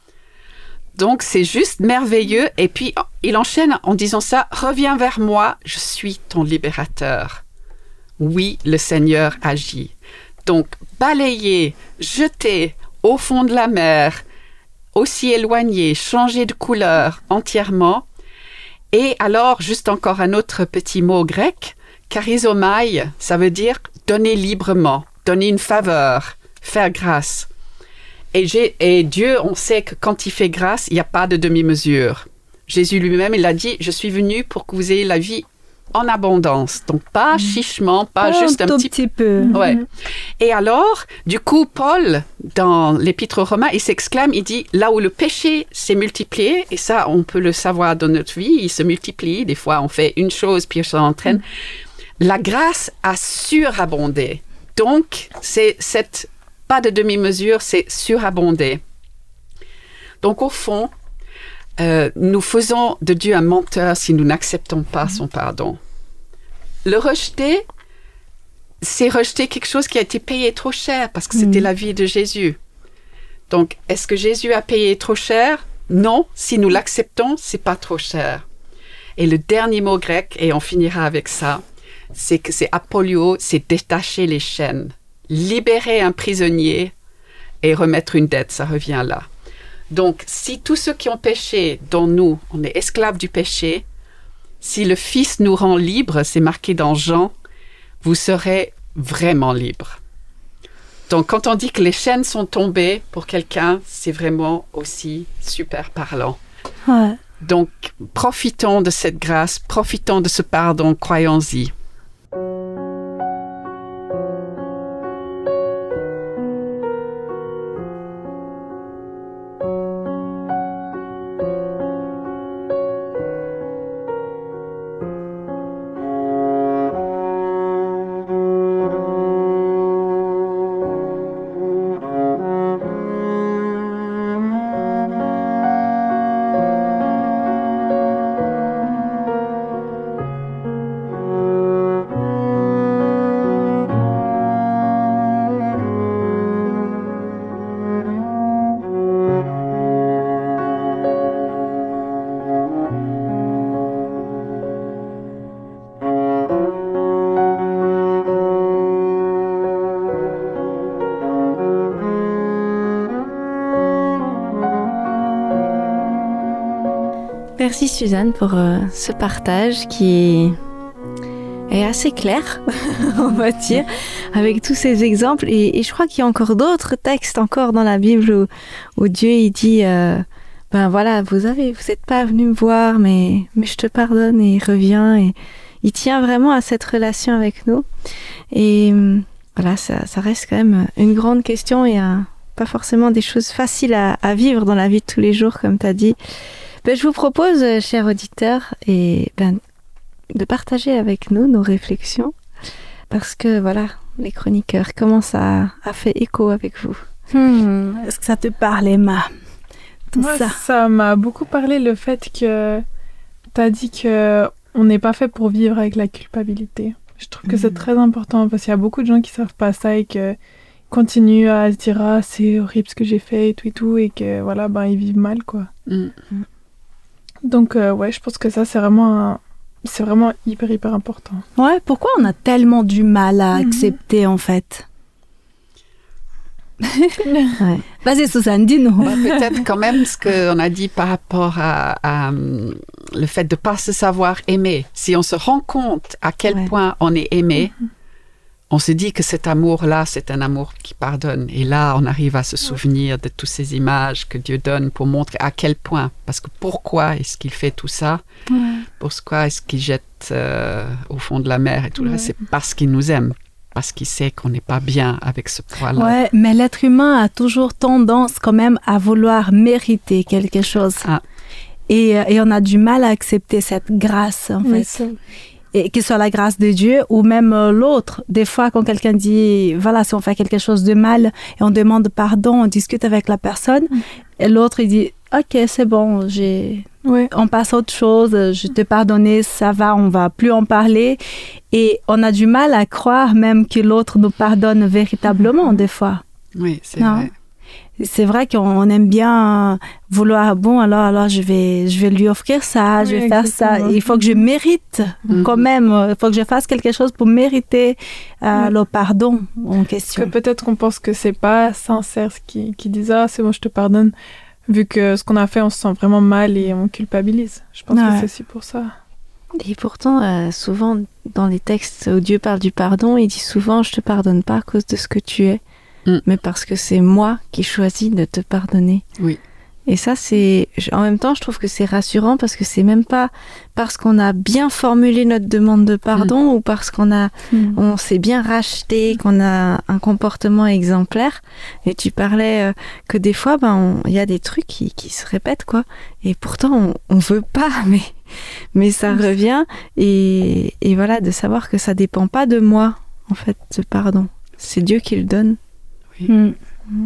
Donc, c'est juste merveilleux. Et puis, il enchaîne en disant ça, reviens vers moi, je suis ton libérateur. Oui, le Seigneur agit. Donc, balayer, jeter au fond de la mer, aussi éloigné, changer de couleur entièrement. Et alors, juste encore un autre petit mot grec, charizomai, ça veut dire donner librement, donner une faveur, faire grâce. Et, j'ai, et Dieu, on sait que quand il fait grâce, il n'y a pas de demi-mesure. Jésus lui-même, il a dit, je suis venu pour que vous ayez la vie en abondance. Donc, pas chichement, pas oh, juste un, un petit, petit peu. Ouais. Et alors, du coup, Paul, dans l'Épître aux Romains, il s'exclame, il dit, là où le péché s'est multiplié, et ça, on peut le savoir dans notre vie, il se multiplie. Des fois, on fait une chose, puis ça entraîne. Mm. La grâce a surabondé. Donc, c'est cette, pas de demi-mesure, c'est surabondé. Donc, au fond, Euh, nous faisons de Dieu un menteur si nous n'acceptons pas son pardon. Le rejeter, c'est rejeter quelque chose qui a été payé trop cher parce que c'était mmh. la vie de Jésus. Donc, est-ce que Jésus a payé trop cher? Non, si nous l'acceptons, c'est pas trop cher. Et le dernier mot grec, et on finira avec ça, c'est que c'est apolio, c'est détacher les chaînes, libérer un prisonnier et remettre une dette, ça revient là. Donc, si tous ceux qui ont péché, dont nous, on est esclaves du péché, si le Fils nous rend libres, c'est marqué dans Jean, vous serez vraiment libres. Donc, quand on dit que les chaînes sont tombées pour quelqu'un, c'est vraiment aussi super parlant. Ouais. Donc, profitons de cette grâce, profitons de ce pardon, croyons-y. Merci Suzanne pour euh, ce partage qui est assez clair, on va dire, avec tous ces exemples. Et, et je crois qu'il y a encore d'autres textes encore dans la Bible où, où Dieu il dit, euh, ben voilà, vous avez, vous n'êtes pas venu me voir, mais, mais je te pardonne et il revient. Et il tient vraiment à cette relation avec nous. Et voilà, ça, ça reste quand même une grande question et un, pas forcément des choses faciles à, à vivre dans la vie de tous les jours, comme tu as dit. Ben, je vous propose, chers auditeurs, et, ben, de partager avec nous nos réflexions, parce que voilà, les chroniqueurs, comment ça a fait écho avec vous? hmm, Est-ce que ça te parle, Emma? Tout Moi, ça. ça m'a beaucoup parlé le fait que tu as dit qu'on n'est pas fait pour vivre avec la culpabilité. Je trouve que mmh. c'est très important, parce qu'il y a beaucoup de gens qui ne savent pas ça et qui continuent à se dire « Ah, c'est horrible ce que j'ai fait et tout et tout », et que voilà, ben, ils vivent mal, quoi. Mmh. Donc, euh, ouais, je pense que ça, c'est vraiment, un... c'est vraiment hyper, hyper important. Ouais, pourquoi on a tellement du mal à mmh. accepter, en fait? Ouais. Vas-y, Suzanne, dis-nous. Bah, peut-être quand même ce qu'on a dit par rapport à, à um, le fait de ne pas se savoir aimer. Si on se rend compte à quel Ouais. point on est aimé, Mhm. on se dit que cet amour-là, c'est un amour qui pardonne. Et là, on arrive à se souvenir de toutes ces images que Dieu donne pour montrer à quel point. Parce que pourquoi est-ce qu'il fait tout ça? Ouais. Pourquoi est-ce qu'il jette euh, au fond de la mer et tout le reste? C'est parce qu'il nous aime. Parce qu'il sait qu'on n'est pas bien avec ce poids-là. Ouais, mais l'être humain a toujours tendance quand même à vouloir mériter quelque chose. Ah. Et, et on a du mal à accepter cette grâce, en Oui, fait. c'est- Et que ce soit la grâce de Dieu ou même euh, l'autre. Des fois, quand quelqu'un dit, voilà, si on fait quelque chose de mal et on demande pardon, on discute avec la personne, et l'autre, il dit, OK, c'est bon, j'ai... Ouais. on passe à autre chose, je t'ai pardonné, ça va, on va plus en parler. Et on a du mal à croire même que l'autre nous pardonne véritablement, des fois. Oui, c'est Non. vrai. C'est vrai qu'on aime bien vouloir, bon, alors, alors je, vais, je vais lui offrir ça, Oui, je vais faire ça. exactement. Il faut que je mérite Mhm. quand même, il faut que je fasse quelque chose pour mériter euh, Ouais. le pardon en Parce que question. peut-être qu'on pense que c'est pas sincère ce qui, qui disent ah c'est bon je te pardonne, vu que ce qu'on a fait on se sent vraiment mal et on culpabilise. Je pense Ouais. que c'est aussi pour ça. Et pourtant, euh, souvent, dans les textes où Dieu parle du pardon, il dit souvent « Je te pardonne pas à cause de ce que tu es, Mm. mais parce que c'est moi qui choisis de te pardonner. » Oui. Et ça, c'est... En même temps, je trouve que c'est rassurant parce que c'est même pas parce qu'on a bien formulé notre demande de pardon ou parce qu'on a... Mhm. on s'est bien racheté, qu'on a un comportement exemplaire. Et tu parlais euh, que des fois, ben, on- il y a des trucs qui, qui se répètent, quoi. Et pourtant, on, on veut pas, mais, mais ça revient. Et, et voilà, de savoir que ça dépend pas de moi, en fait, ce pardon. C'est Dieu qui le donne. Mhm.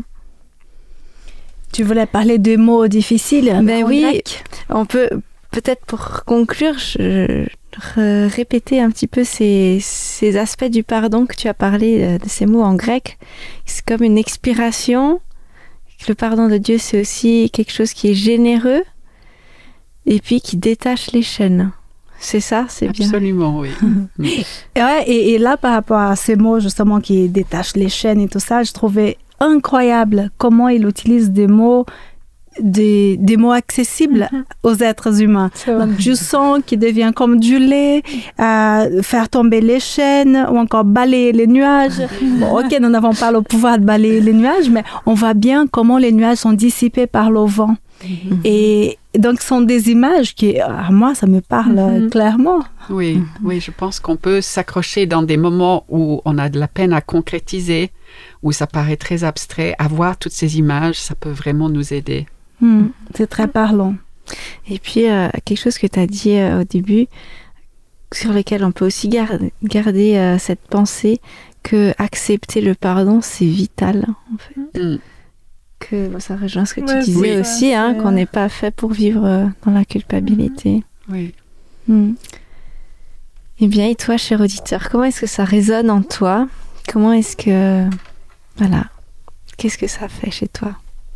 Tu voulais parler de mots difficiles Ben en oui. grec? On peut, peut-être pour conclure, je, je- répéter un petit peu ces, ces aspects du pardon que tu as parlé, euh, de ces mots en grec. C'est comme une expiration. Le pardon de Dieu, c'est aussi quelque chose qui est généreux et puis qui détache les chaînes. C'est ça, c'est bien. Absolument, oui. Et, ouais, et, et là, par rapport à ces mots justement qui détachent les chaînes et tout ça, je trouvais incroyable comment il utilise des mots, des, des mots accessibles aux êtres humains. C'est vrai. Donc du sang qui devient comme du lait, euh, faire tomber les chaînes ou encore balayer les nuages. Bon, ok, nous n'avons pas le pouvoir de balayer les nuages, mais on voit bien comment les nuages sont dissipés par le vent. Et donc, ce sont des images qui, à moi, ça me parle Mhm. clairement. Oui, oui, je pense qu'on peut s'accrocher dans des moments où on a de la peine à concrétiser, où ça paraît très abstrait. À voir toutes ces images, ça peut vraiment nous aider. Hmm, c'est très parlant. Et puis, euh, quelque chose que tu as dit euh, au début, sur lequel on peut aussi gar- garder euh, cette pensée que accepter le pardon, c'est vital, en fait. Mm. Que bon, ça rejoint ce que tu Ouais, disais oui. aussi, hein, c'est- qu'on n'est pas fait pour vivre euh, dans la culpabilité. Oui. Hmm. Eh bien, et toi, cher auditeur, comment est-ce que ça résonne en toi? Comment est-ce que... Voilà. Qu'est-ce que ça fait chez toi?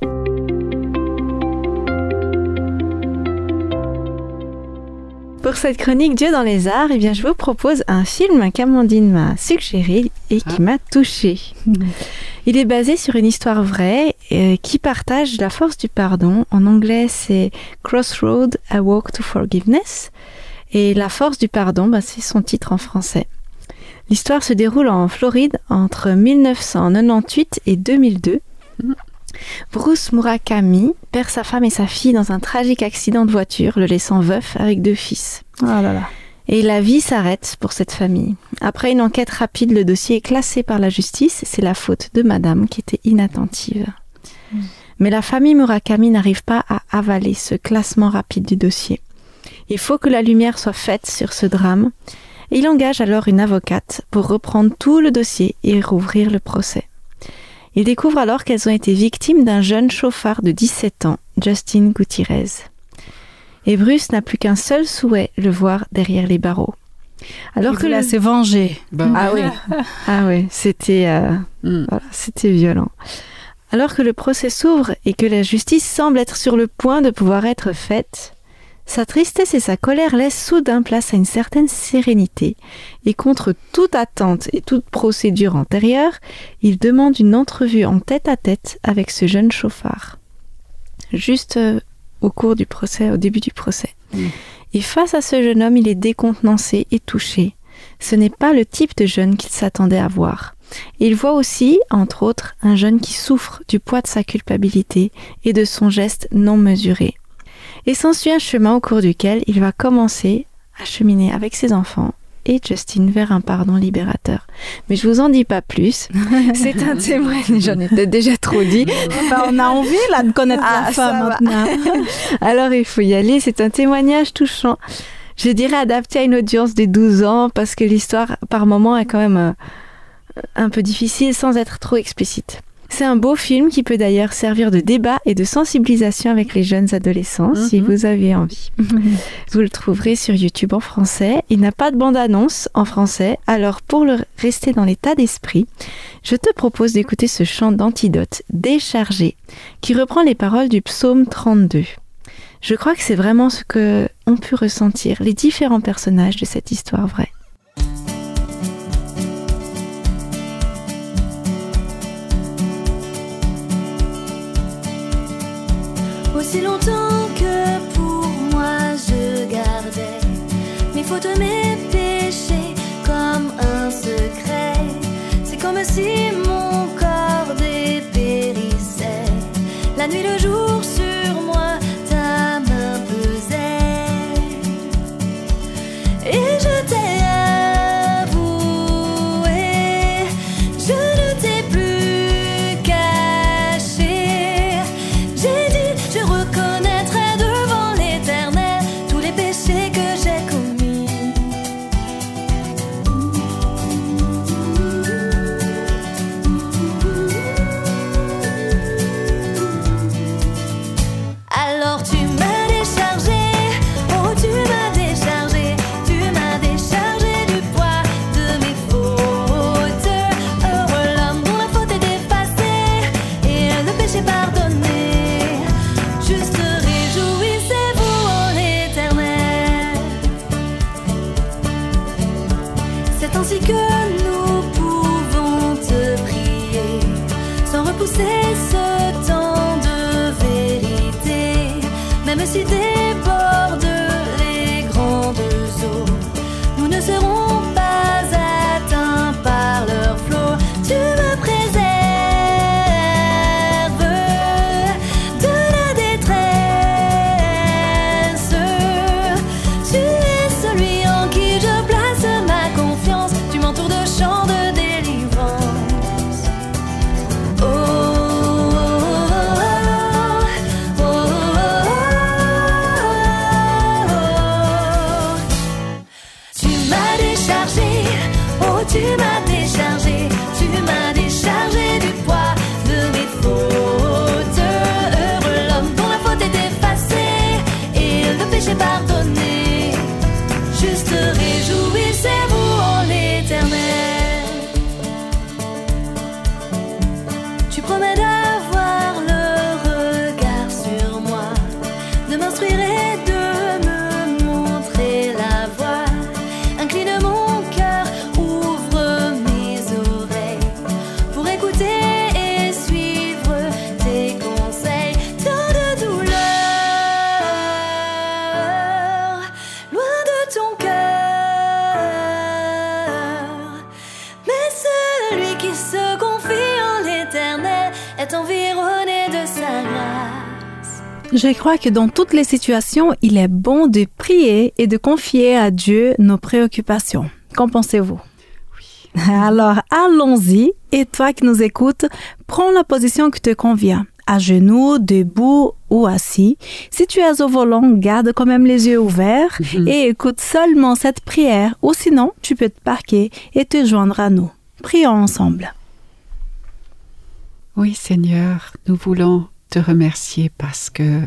Pour cette chronique Dieu dans les arts, eh bien, je vous propose un film qu'Amandine m'a suggéré et qui Ah. m'a touchée. Il est basé sur une histoire vraie euh, qui partage la force du pardon. En anglais, c'est Crossroad, A Walk to Forgiveness. Et la force du pardon, bah, c'est son titre en français. L'histoire se déroule en Floride entre mille neuf cent quatre-vingt-dix-huit et deux mille deux. Bruce Murakami perd sa femme et sa fille dans un tragique accident de voiture, le laissant veuf avec deux fils. Oh là là. Et la vie s'arrête pour cette famille. Après une enquête rapide, le dossier est classé par la justice. C'est la faute de madame qui était inattentive. Mm. Mais la famille Murakami n'arrive pas à avaler ce classement rapide du dossier. Il faut que la lumière soit faite sur ce drame. Et il engage alors une avocate pour reprendre tout le dossier et rouvrir le procès. Il découvre alors qu'elles ont été victimes d'un jeune chauffard de dix-sept ans, Justin Gutiérrez. Et Bruce n'a plus qu'un seul souhait, le voir derrière les barreaux. Alors Il que voulait le... se venger. Ben, Ah oui, ah oui, c'était euh, mm. voilà, c'était violent. Alors que le procès s'ouvre et que la justice semble être sur le point de pouvoir être faite, Sa tristesse et sa colère laissent soudain place à une certaine sérénité, et contre toute attente et toute procédure antérieure, il demande une entrevue en tête-à-tête avec ce jeune chauffard. Juste euh, au cours du procès, au début du procès. Mmh. Et face à ce jeune homme, il est décontenancé et touché. Ce n'est pas le type de jeune qu'il s'attendait à voir. Et il voit aussi, entre autres, un jeune qui souffre du poids de sa culpabilité et de son geste non mesuré. Et s'ensuit un chemin au cours duquel il va commencer à cheminer avec ses enfants et Justin vers un pardon libérateur. Mais je vous en dis pas plus. C'est un témoignage, j'en ai peut-être déjà trop dit. Enfin, on a envie là de connaître ah, la fin maintenant. Alors il faut y aller, c'est un témoignage touchant. Je dirais adapté à une audience des douze ans parce que l'histoire par moments est quand même euh, un peu difficile sans être trop explicite. C'est un beau film qui peut d'ailleurs servir de débat et de sensibilisation avec les jeunes adolescents, mm-hmm. si vous avez envie. Mm-hmm. Vous le trouverez sur YouTube en français. Il n'a pas de bande-annonce en français, alors pour le rester dans l'état d'esprit, je te propose d'écouter ce chant d'Antidote, Déchargé, qui reprend les paroles du psaume trente-deux. Je crois que c'est vraiment ce que ont pu ressentir les différents personnages de cette histoire vraie. Aussi longtemps que pour moi je gardais mes fautes, mes péchés comme un secret. C'est comme si mon corps dépérissait. La nuit, le jour, sur moi ta main pesait. Et je t'ai avoué, je ne t'ai plus caché. J'ai dit, je reconnaîtrai devant l'Éternel tous les péchés que j'ai commis. Alors tu m'as déchargé, oh tu m'as déchargé, tu m'as déchargé du poids de mes fautes. Heureux l'homme dont la faute est effacée et le péché pardonné. Juste réjouissez-vous en l'Éternel. C'est ainsi que nous pouvons te prier sans repousser ce temps de vérité. Même si débordent les grandes eaux, nous ne serons pas atteints par leur flot. Tu me préserves de la détresse. Tu es celui en qui je place ma confiance. Tu m'entoures de chants de délivrance. Oh, oh, oh, oh, oh, oh. Tu m'as déchargé, oh tu m'as déchargé, tu m'as déchargé du poids de mes fautes. Heureux l'homme dont la faute est effacée et le péché pardonné. Juste réjouissez-vous en l'Éternel. Tu promets d'avoir le regard sur moi, de m'instruire et de me montrer la voie. Incline mon cœur, ouvre mes oreilles pour écouter et suivre tes conseils. Tant de douleur, loin de ton cœur. Mais celui qui se confie en l'Éternel est environné de sa grâce. Je crois que dans toutes les situations, il est bon de prier et de confier à Dieu nos préoccupations. Qu'en pensez-vous? Oui. Alors, allons-y. Et toi qui nous écoutes, prends la position qui te convient. À genoux, debout ou assis. Si tu es au volant, garde quand même les yeux ouverts et écoute seulement cette prière. Ou sinon, tu peux te parquer et te joindre à nous. Prions ensemble. Oui, Seigneur, nous voulons te remercier parce que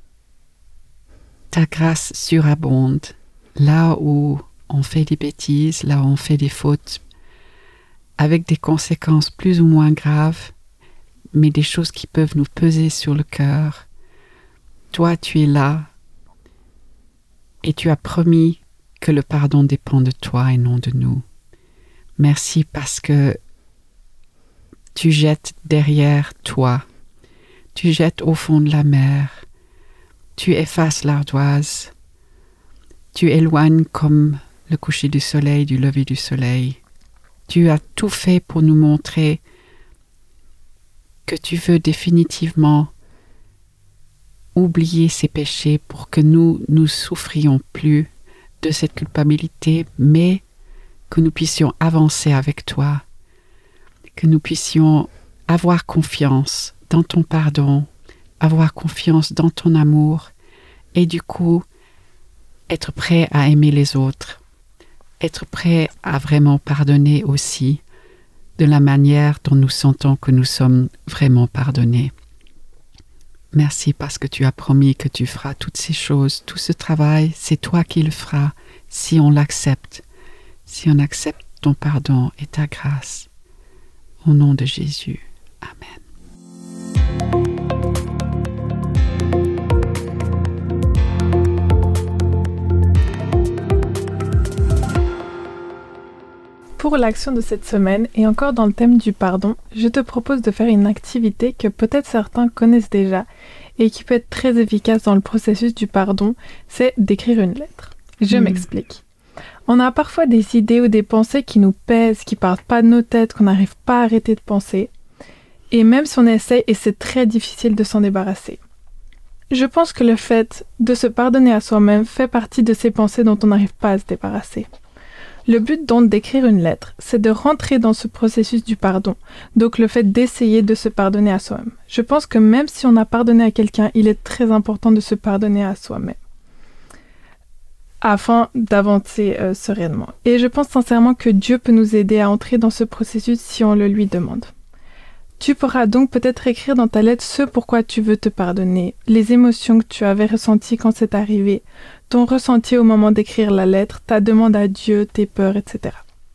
ta grâce surabonde là où on fait des bêtises, là où on fait des fautes, avec des conséquences plus ou moins graves, mais des choses qui peuvent nous peser sur le cœur. Toi, tu es là Et tu as promis que le pardon dépend de toi et non de nous. Merci parce que tu jettes derrière toi, tu jettes au fond de la mer, tu effaces l'ardoise, tu éloignes comme le coucher du soleil du lever du soleil. Tu as tout fait pour nous montrer que tu veux définitivement oublier ces péchés pour que nous ne souffrions plus de cette culpabilité, mais que nous puissions avancer avec toi, que nous puissions avoir confiance dans ton pardon, avoir confiance dans ton amour et du coup être prêt à aimer les autres, être prêt à vraiment pardonner aussi de la manière dont nous sentons que nous sommes vraiment pardonnés. Merci parce que tu as promis que tu feras toutes ces choses, tout ce travail, c'est toi qui le feras si on l'accepte, si on accepte ton pardon et ta grâce. Au nom de Jésus. Amen. Pour l'action de cette semaine, et encore dans le thème du pardon, je te propose de faire une activité que peut-être certains connaissent déjà et qui peut être très efficace dans le processus du pardon, c'est d'écrire une lettre. Je mmh. m'explique. On a parfois des idées ou des pensées qui nous pèsent, qui partent pas de nos têtes, qu'on n'arrive pas à arrêter de penser. Et même si on essaye, et c'est très difficile de s'en débarrasser. Je pense que le fait de se pardonner à soi-même fait partie de ces pensées dont on n'arrive pas à se débarrasser. Le but donc d'écrire une lettre, c'est de rentrer dans ce processus du pardon, donc le fait d'essayer de se pardonner à soi-même. Je pense que même si on a pardonné à quelqu'un, il est très important de se pardonner à soi-même, afin d'avancer euh, sereinement. Et je pense sincèrement que Dieu peut nous aider à entrer dans ce processus si on le lui demande. Tu pourras donc peut-être écrire dans ta lettre ce pourquoi tu veux te pardonner, les émotions que tu avais ressenties quand c'est arrivé, ton ressenti au moment d'écrire la lettre, ta demande à Dieu, tes peurs, et cetera.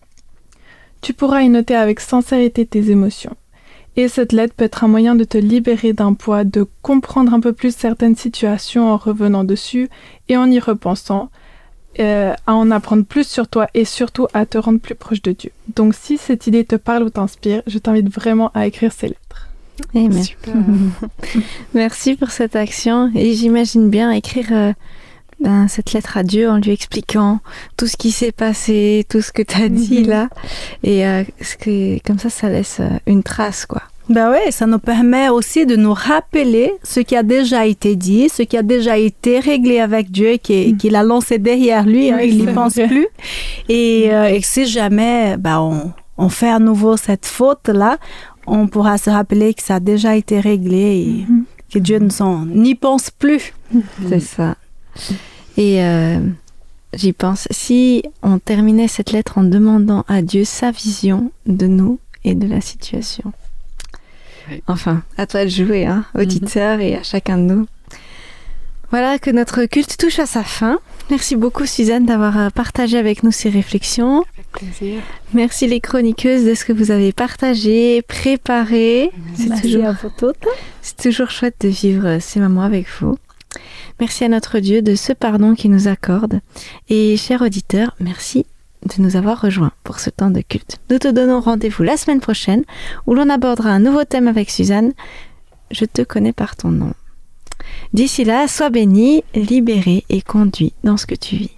Tu pourras y noter avec sincérité tes émotions. Et cette lettre peut être un moyen de te libérer d'un poids, de comprendre un peu plus certaines situations en revenant dessus et en y repensant, euh, à en apprendre plus sur toi et surtout à te rendre plus proche de Dieu. Donc si cette idée te parle ou t'inspire, je t'invite vraiment à écrire ces lettres. Amen. Super. Merci pour cette action et j'imagine bien écrire euh, ben, cette lettre à Dieu en lui expliquant tout ce qui s'est passé, tout ce que tu as dit mm-hmm. là et euh, ce que, comme ça ça laisse euh, une trace quoi. Ben oui, ça nous permet aussi de nous rappeler ce qui a déjà été dit, ce qui a déjà été réglé avec Dieu et qu'il mmh. qu'il a lancé derrière lui, hein, oui, il n'y pense vrai. plus. Et, euh, et si jamais ben, on, on fait à nouveau cette faute-là, on pourra se rappeler que ça a déjà été réglé et mmh. que Dieu n'y pense plus. Mmh. C'est ça. Et euh, j'y pense, si on terminait cette lettre en demandant à Dieu sa vision de nous et de la situation. Enfin, à toi de jouer, hein, auditeur, mm-hmm. et à chacun de nous. Voilà que notre culte touche à sa fin. Merci beaucoup, Suzanne, d'avoir partagé avec nous ces réflexions. Avec plaisir. Merci les chroniqueuses de ce que vous avez partagé, préparé. C'est Merci toujours, à vous toutes. C'est toujours chouette de vivre ces moments avec vous. Merci à notre Dieu de ce pardon qu'il nous accorde. Et chers auditeurs, merci de nous avoir rejoints pour ce temps de culte. Nous te donnons rendez-vous la semaine prochaine où l'on abordera un nouveau thème avec Suzanne. Je te connais par ton nom. D'ici là, sois béni, libéré et conduit dans ce que tu vis.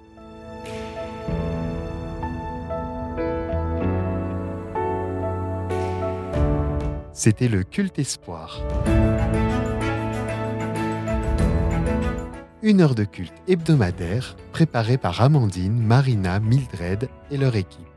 C'était le Culte Espoir. Une heure de culte hebdomadaire préparée par Amandine, Marina, Mildred et leur équipe.